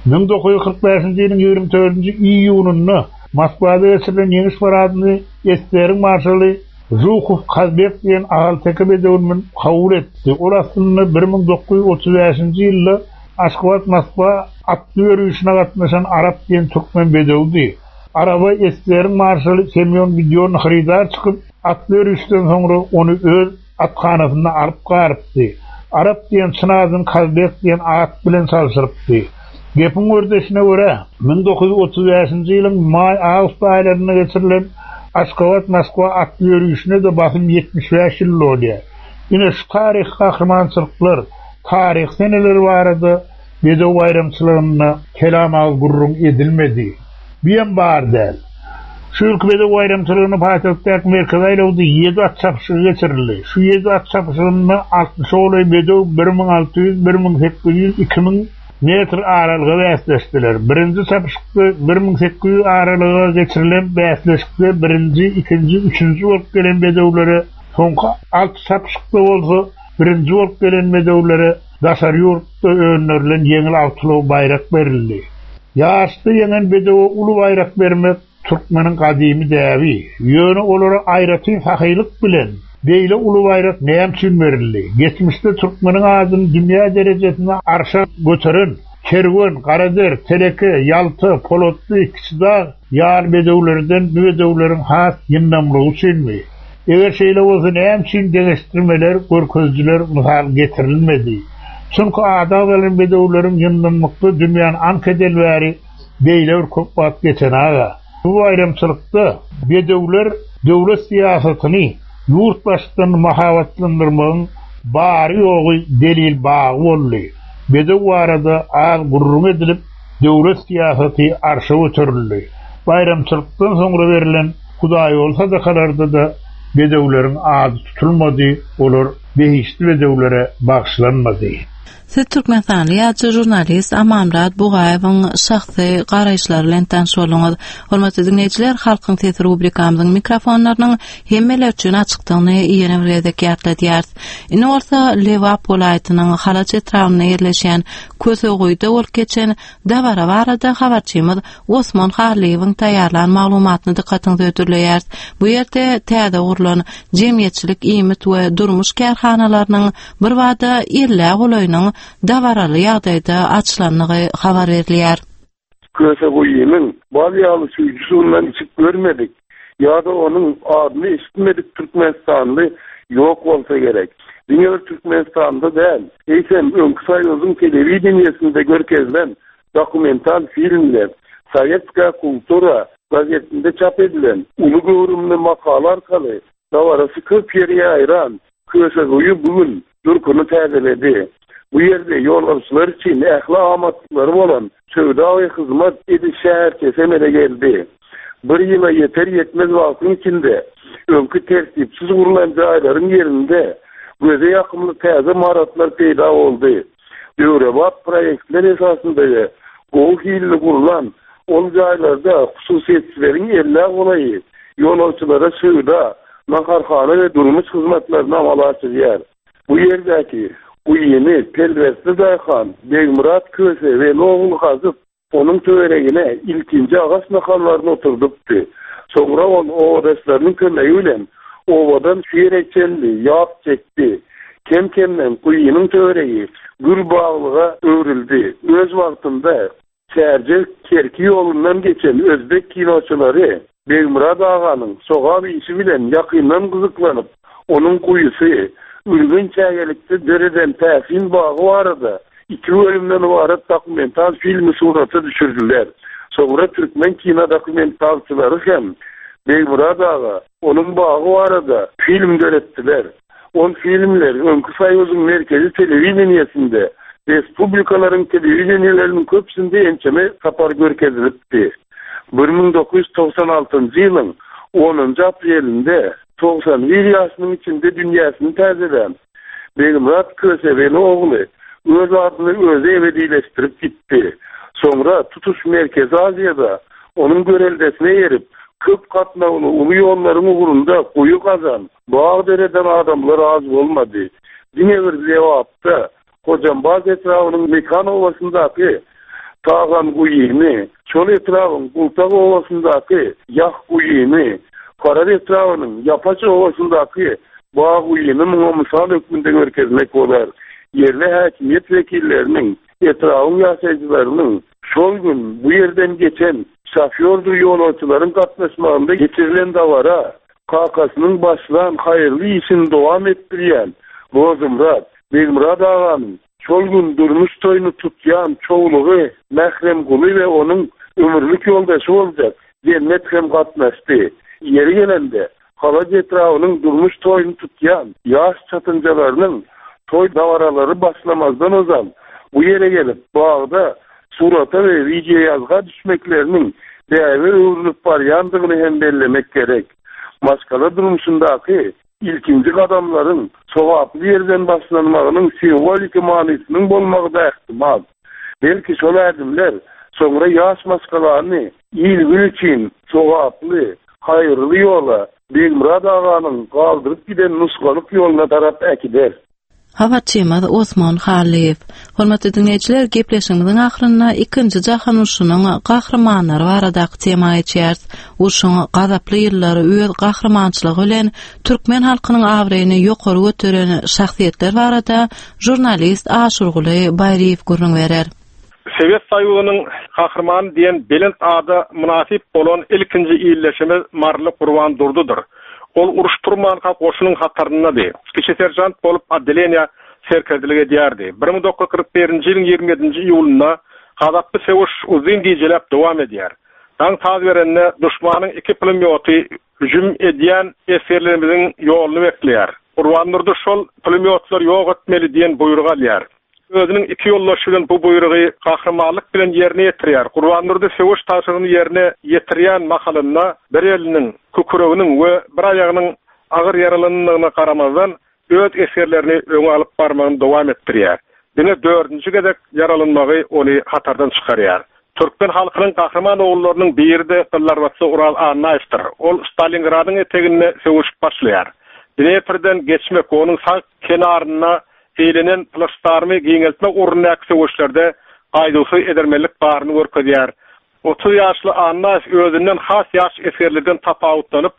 1945-nji ýylyň 24-nji iýunyna Moskwada geçirilen ýeňiş paradyny Eslerin marşaly Zhukov Kazbek diýen agal bedewini kabul etdi. Orasynda 1935-nji ýylda Aşgabat Moskwa atly ýürüýüşine gatnaşan Arap diýen türkmen bedewdi. Araba Eslerin marşaly Semyon Bidyon haridar çykyp atly ýürüýüşden soňra onu öz atkanasyna alyp garypdy. Arap diýen Çynazyn Kazbek diýen at bilen salşyrypdy. Gepin gördeşine görä 1935-nji ýylyň may-awgust aýlaryna geçirilen Aşgabat Moskwa atly ýürüýüşine de basym 75 ýyl bolýar. Ýene şu taryh gahrymançylyklar, taryh seneleri barada bedew aýramçylygyna kelam gurrun edilmedi. Biýen bar däl. Şu bedew aýramçylygyny paýtagtdaky merkez aýlawdy 7 at çapyşygy geçirildi. Şu 7 at çapyşygyny 60 oly bedew 1600, 1800, 2000 metr aralyga bäsleşdiler. Birinji çapyşykda 1800 aralyga geçirilen bäsleşikde birinji, ikinji, üçüncü bolup gelen bedewlere soňky alt çapyşykda bolsa birinci bolup gelen medewlere daşar ýurtda önerilen ýeňil awtlyk bayrak berildi. Ýaşdy ýenen bedewe ulu bayrak bermek Türkmeniň gadymy däbi. Ýöne olara aýratyn fahylyk bilen beýle ulu bayrak näme üçin berildi? Geçmişde Türkmeniň adyny dünýä derejesine arşa götüren Kerwen, Garader, Teleke, Yaltı, Polotly, Kiçdağ ýar bedewlerden bu bedewleriň has ýyndamlygy üçinmi? Eger şeýle bolsa näme üçin deňeşdirmeler, görkezjiler mysal getirilmedi? Çünkü adamların bedewlerin ýyndamlykda dünýäni ankedel bäri beýle bir köp wagt geçen aga. Bu aýramçylykda bedewler döwlet siýasatyny ýurt başdan mahabatlandyrmagyň bary ýogy delil bagy boldy. Bedew arada az gurrun edilip döwlet siýasaty arşa götürildi. Bayramçylykdan soňra berilen Hudaý bolsa da kararda da bedewleriň ady tutulmady, olar beýişli bedewlere bagşlanmady. Siz Türkmenistanly ýa-da jurnalist Amamrat Bugaýewiň şahsy garaýşlary bilen tanış bolňyz. Hormatly dinleýijiler, halkyň sesi rubrikamyzyň mikrofonlarynyň hemmeler üçin açykdygyny ýene bir ýerde ýatladýar. Ine bolsa Lewap welaýatynyň Halaç etrawyna ýerleşen Kösegoýda bolup geçen Dabara barada habarçymyz Osman Harliýewiň taýýarlan maglumatyny dikkatyňizi ötürleýär. Bu ýerde täze gurulan jemgyýetçilik iýmit we durmuş kärhanalarynyň bir wada ýerle golaýynyň davaraly ýagdaýda açlanlygy habar berilýär. Kösegoýynyň balyaly süýjüsünden içip görmedik. Ýa-da onuň adyny eşitmedik Türkmenistanly ýok bolsa gerek. Diňe Türkmenistanda däl, eýsem öňkü saýyzyň telewiziýasynda görkezilen dokumental filmler, Sovetska kultura gazetinde çap edilen uly görümli makala arkaly dawarasy köp ýere aýran Kösegoýy bugün durkuny täzeledi. Bu ýerde ýolbaşçylar üçin ähli amatlary bolan söwda we hyzmat ediş şäher kesemele geldi. Bir ýyla ýeter ýetmez wagtyň içinde öňkü tertipsiz gurulan jaýlaryň ýerinde göze ýakymly täze maratlar peýda boldy. Döwrebap proýektler esasynda gowy hilli gurulan ol jaýlarda hususiýetleriň elle golaýy ýolbaşçylara söwda, naharhana we durmuş hyzmatlaryny amala açýar. Bu ýerdäki Uyini Pelvertli Dayhan, Begmurat Köse ve Noğul Hazıp onun töweregine ilkinci ağaç nakallarını oturdupdy. Soňra on o odaslarının kömeği bilen ovadan şiir etçendi, ýap çekdi. Kem-kemden uyinin töweregi gül baglyga öwrildi. Öz wagtynda Çerje Kerki ýolundan geçen özbek kinoçylary Begmurat aganyň sogab işi bilen ýakyndan gyzyklanyp, onun kuýusy Ülgün çägelikde dereden täsin bagy barada 2 bölümden ibaret dokumental filmi suraty düşürdiler. Soňra Türkmen kino dokumentalçylary hem Begmurat aga onun bagy barada film göretdiler. On filmler öňkü saýyzyň merkezi telewiziýasynda respublikalaryň telewiziýalarynyn köpsinde ençeme sapar görkezilipdi. 1996-njy ýylyň 10 aprelinde 91 ýaşynyň içinde dünýäsini täzelen Begmurat Kösebeň ogly öz adyny özi ebedileşdirip gitdi. Soňra tutuş merkezi Aziýada onuň göreldesine ýerip köp gatnawly uly ýollaryň ugurunda goýu gazan, baý dereden adamlar az bolmady. Diňe bir Lewapda Hojambaz etrawynyň Mekan owasyndaky Tagan goýyny, şol etrawyň Gultag owasyndaky Ýah goýyny, Karar etrawynyň Ýapaçy owasyndaky baý goýyny muňa mysal hökmünde görkezmek bolar. Yerli häkimet wekilleriniň, etrawyň ýaşaýjylarynyň şol gün bu ýerden geçen şofýordy ýolbaşçylaryň gatnaşmagynda geçirilen dawara kakasynyň başlan haýyrly işini dowam etdirýän Bozumrat Begmurat aganyň şol gün durmuş toýuny tutýan çoğulugy Mährem Guly we onuň ömürlük ýoldaşy boljak Cennet hem gatnaşdy. Yeri gelende Halaç etrawynyň durmuş toýuny tutýan ýaş çatynjalarynyň toy dawaralary başlamazdan ozan bu ýere gelip bagda surata we video ýazga düşmekleriniň däwe öwrülip barýandygyny hem bellemek gerek. Maskala durmuşyndaky ilkinji adamlaryň sowaply ýerden başlanmagynyň simbolik manysynyň bolmagy da ähtimal. Belki şol adamlar soňra ýaş maskalany ýylgyn üçin sowaply haýyrly ýola Begmurat aganyň galdyryp giden nusgalyk ýoluna tarap äkider. Havatçymaz Osman Haliyev. Hormatly dinleyijiler, gepleşigimiziň ahyrynda ikinji jahan urşunyň gahrmanlary barada tema geçýär. Urşuň gazaply ýyllary öz gahrmançylygy bilen türkmen halkynyň awreýini ýokary götüren şahsiýetler barada jurnalist Aşurguly Bayriýew görüň berer. Sowet Soýuzynyň gahrmany diýen belent ady münasip bolan ilkinji ýylleşimi Marly Gurban Durdudyr. Ol uruşturman goşunyň hataryndadyr. Kiçi serjant bolup addeleniýa serkezligi edýärdi. 1941-nji ýylyň 27-nji ýulunda gazaply sewuş uzun diýilip dowam edýär. Taň taz berende duşmanyň 2 pulemyoty hüjüm edýän eserlerimiziň ýoluny bekleýär. Gurban Durdy şol pulemyotlar ýok etmeli diýen buyruk alýar. Özüniň 2 ýoldaşy bilen bu buyrugy gahrmanlyk bilen ýerine ýetirýär. Gurban Durdy sewuş taşygyny ýerine ýetirýän mahalyna bir eliniň kukureginiň we bir aýagynyň agyr yaralanynyna garamazdan öz eserlerini öňe alyp barmagyny dowam etdirýär. Dine 4-nji gedek yaralanmagy ony hatardan çykarýar. Türkmen halkynyň gahrman oğullarynyň biri de Qıllarbatçy Ural Annaýevdir. Ol Stalingradyň eteginde sewuş başlaýar. Dnepirden geçmek onuň sağ kenaryna eýlenen plastarmy giňeltme urnak sewuşlarda aýdysy edermelik baryny görkezýär. 30 ýaşly Annaýew özünden has ýaş eserlerden tapawutlanyp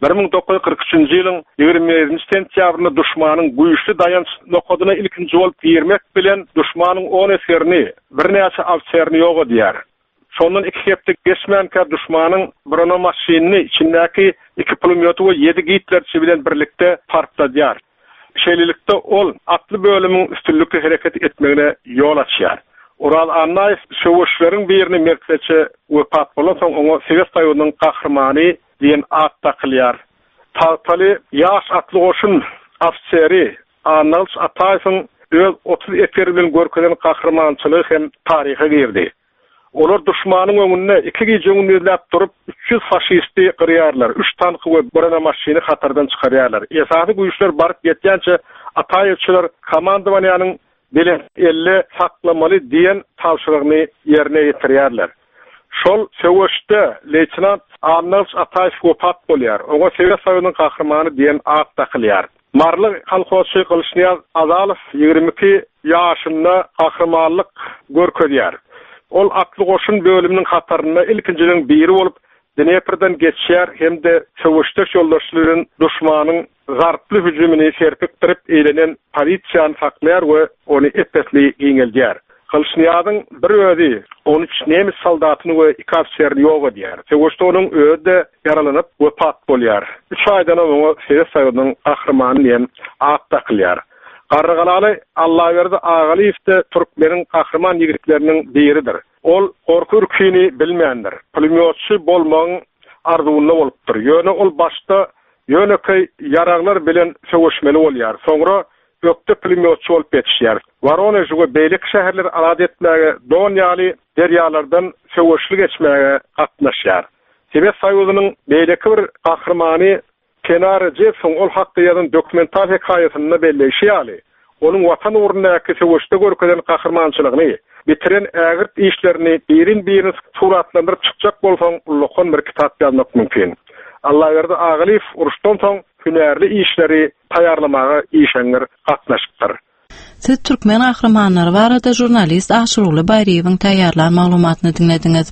1943-nji ýylyň 20-nji sentýabrynda duşmanyň güýçli daýanç nokadyna ilkinji bolup girmek bilen duşmanyň 10 eserini, bir näçe awçerini ýok edýär. Şondan 2 hepde geçmänkä duşmanyň brono maşinini içindäki 2 pulemyoty we 7 gitlerçi bilen birlikde partladýar. Şeýlelikde ol atly bölümüň üstünlükli hereket etmegine ýol açýar. Ural Annaýew şowuşlaryň birini merkezçe wepat bolan soň oňa Sowet Soýuzynyň gahrmany diýen at takylýar. Taly ýaş atly goşun afseri Annaýew Ataýewiň öz 30 ekeri bilen görkezlen gahrmançylygy hem taryha girdi. Olar duşmanyň öňünde 2 gijeň ýerläp durup 300 faşisti gyrýarlar. 3 tanky we bir maşyny hatardan çykarýarlar. Esasy güýçler baryp ýetýänçe Ataýewçiler komandowanyanyň bilen elle saklamaly diýen tawşyrygyny ýerine ýetirýärler. Şol sewuşda leýtenant Annaýew Ataýew wepat bolýar. Oňa Sowet Soýuzynyň gahrmany diýen at takylýar. Marly halkosy Gylşnyýaz Azalow 22 ýaşynda gahrmanlyk görkezýär. Ol atly goşun bölüminiň hatarynda ilkinjinin biri bolup Dnepirden geçýär hemde sewuşda ýoldaşlaryň duşmanyň garply hüjümini serpikdirip eýlenen polisiýany saklaýar we ony etpesli giňeldýär. Gylşnyýazyň bir özi 13 nemis soldatyny we 2 ofserini ýok edýär. Sewuşda onuň özi de yaralanyp wepat bolýar. 3 aýdan oňa Sowet Soýuzynyň gahrmany diýen at takylýar. Garrygalaly Allaýberdi Agaliýew de türkmeniň gahrman ýigitleriniň biridir. Ol gorky ürküni bilmeýändir. Pulemyotçy bolmagyň arzuwynda bolupdyr. Ýöne ol başda ýöneki yaraglar bilen sewuşmeli bolýar. Soňra ökde pulemyotçy bolup ýetişýär. Voronezh we beýlik şäherler alad etmäge dünýäli derýalardan sewuşly geçmäge gatnaşýar. Sowet Soýuzynyň beýleki bir gahrmany Kenarjy soň ol hakda ýazan dokumental hekaýatyny belleşýärli. Onuň watan urundaky sewuşda görkezlen gahrmançylygyny bitiren ägirt işlerini birin suratlandyryp çykjak bolsaň ullukan bir kitap ýazmak mümkin. Allaýberdi Agaliýew uruşdan soň hünärli işleri taýýarlamaga işeňler gatnaşypdyr. Siz türkmen gahrmanlary barada jurnalist Aşurguly Bayriýewiň taýýarlan maglumatyny dinlediňiz.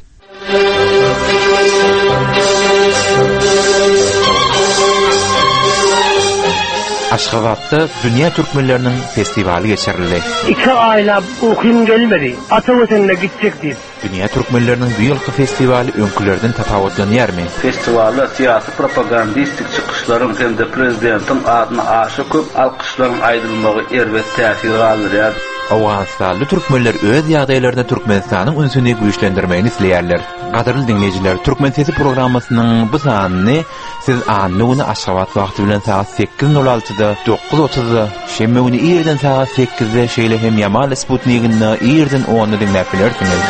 Aşgabatda Dünya Türkmenlerinin festivali geçirildi. 2 ayla okuyum gelmedi. Atawatynda gitjek diýip. Dünya Türkmenlerinin bu ýylky festivali öňkülerden tapawutlanýarmy? Festivalda siyasi propagandistik çykyşlaryň hem-de prezidentiň adyna aşy köp alkyşlaryň aýdylmagy erbet täsir galdyrýar. Awganistanda türkmenler öz ýagdaýlarynda Türkmenistanyň ünsüni güýçlendirmegini isleýärler. Gaderli dinleyijiler, Türkmen Sesi programmasynyň bu sanyny siz anly uny Aşgabat wagty bilen saat 8:06-da 9:30-da, şemme uny ýerden saat 8-de şeýle hem Yamal Sputnik'inde ýerden 10-da dinläp bilersiňiz.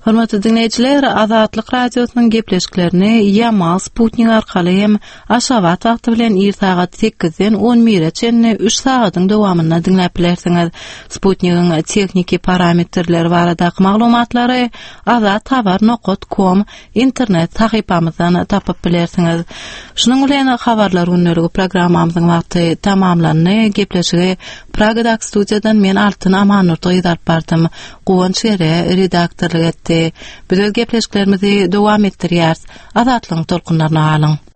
Hormatly dinleyijiler, Azatlyk radiosynyň gepleşiklerini Yamal Sputnik arkaly hem Aşgabat wagty bilen irtagat 8-den 11-çe 3 sagatyň dowamyna dinläp bilersiňiz. Sputnik'in tekniki parametrleri barada maglumatlary azathabar.com internet sahypamyzdan tapyp bilersiňiz. Şunuň bilen habarlar öňlügi programmamyzyň wagty tamamlandy. Gepleşigi Pragadak studiýadan men Altyn Amanurt ýazyp bardym. Gowanç ere redaktorlyk etdi. Biz gepleşiklerimizi dowam etdirýäris. Azatlyň tolkunlaryna alyň.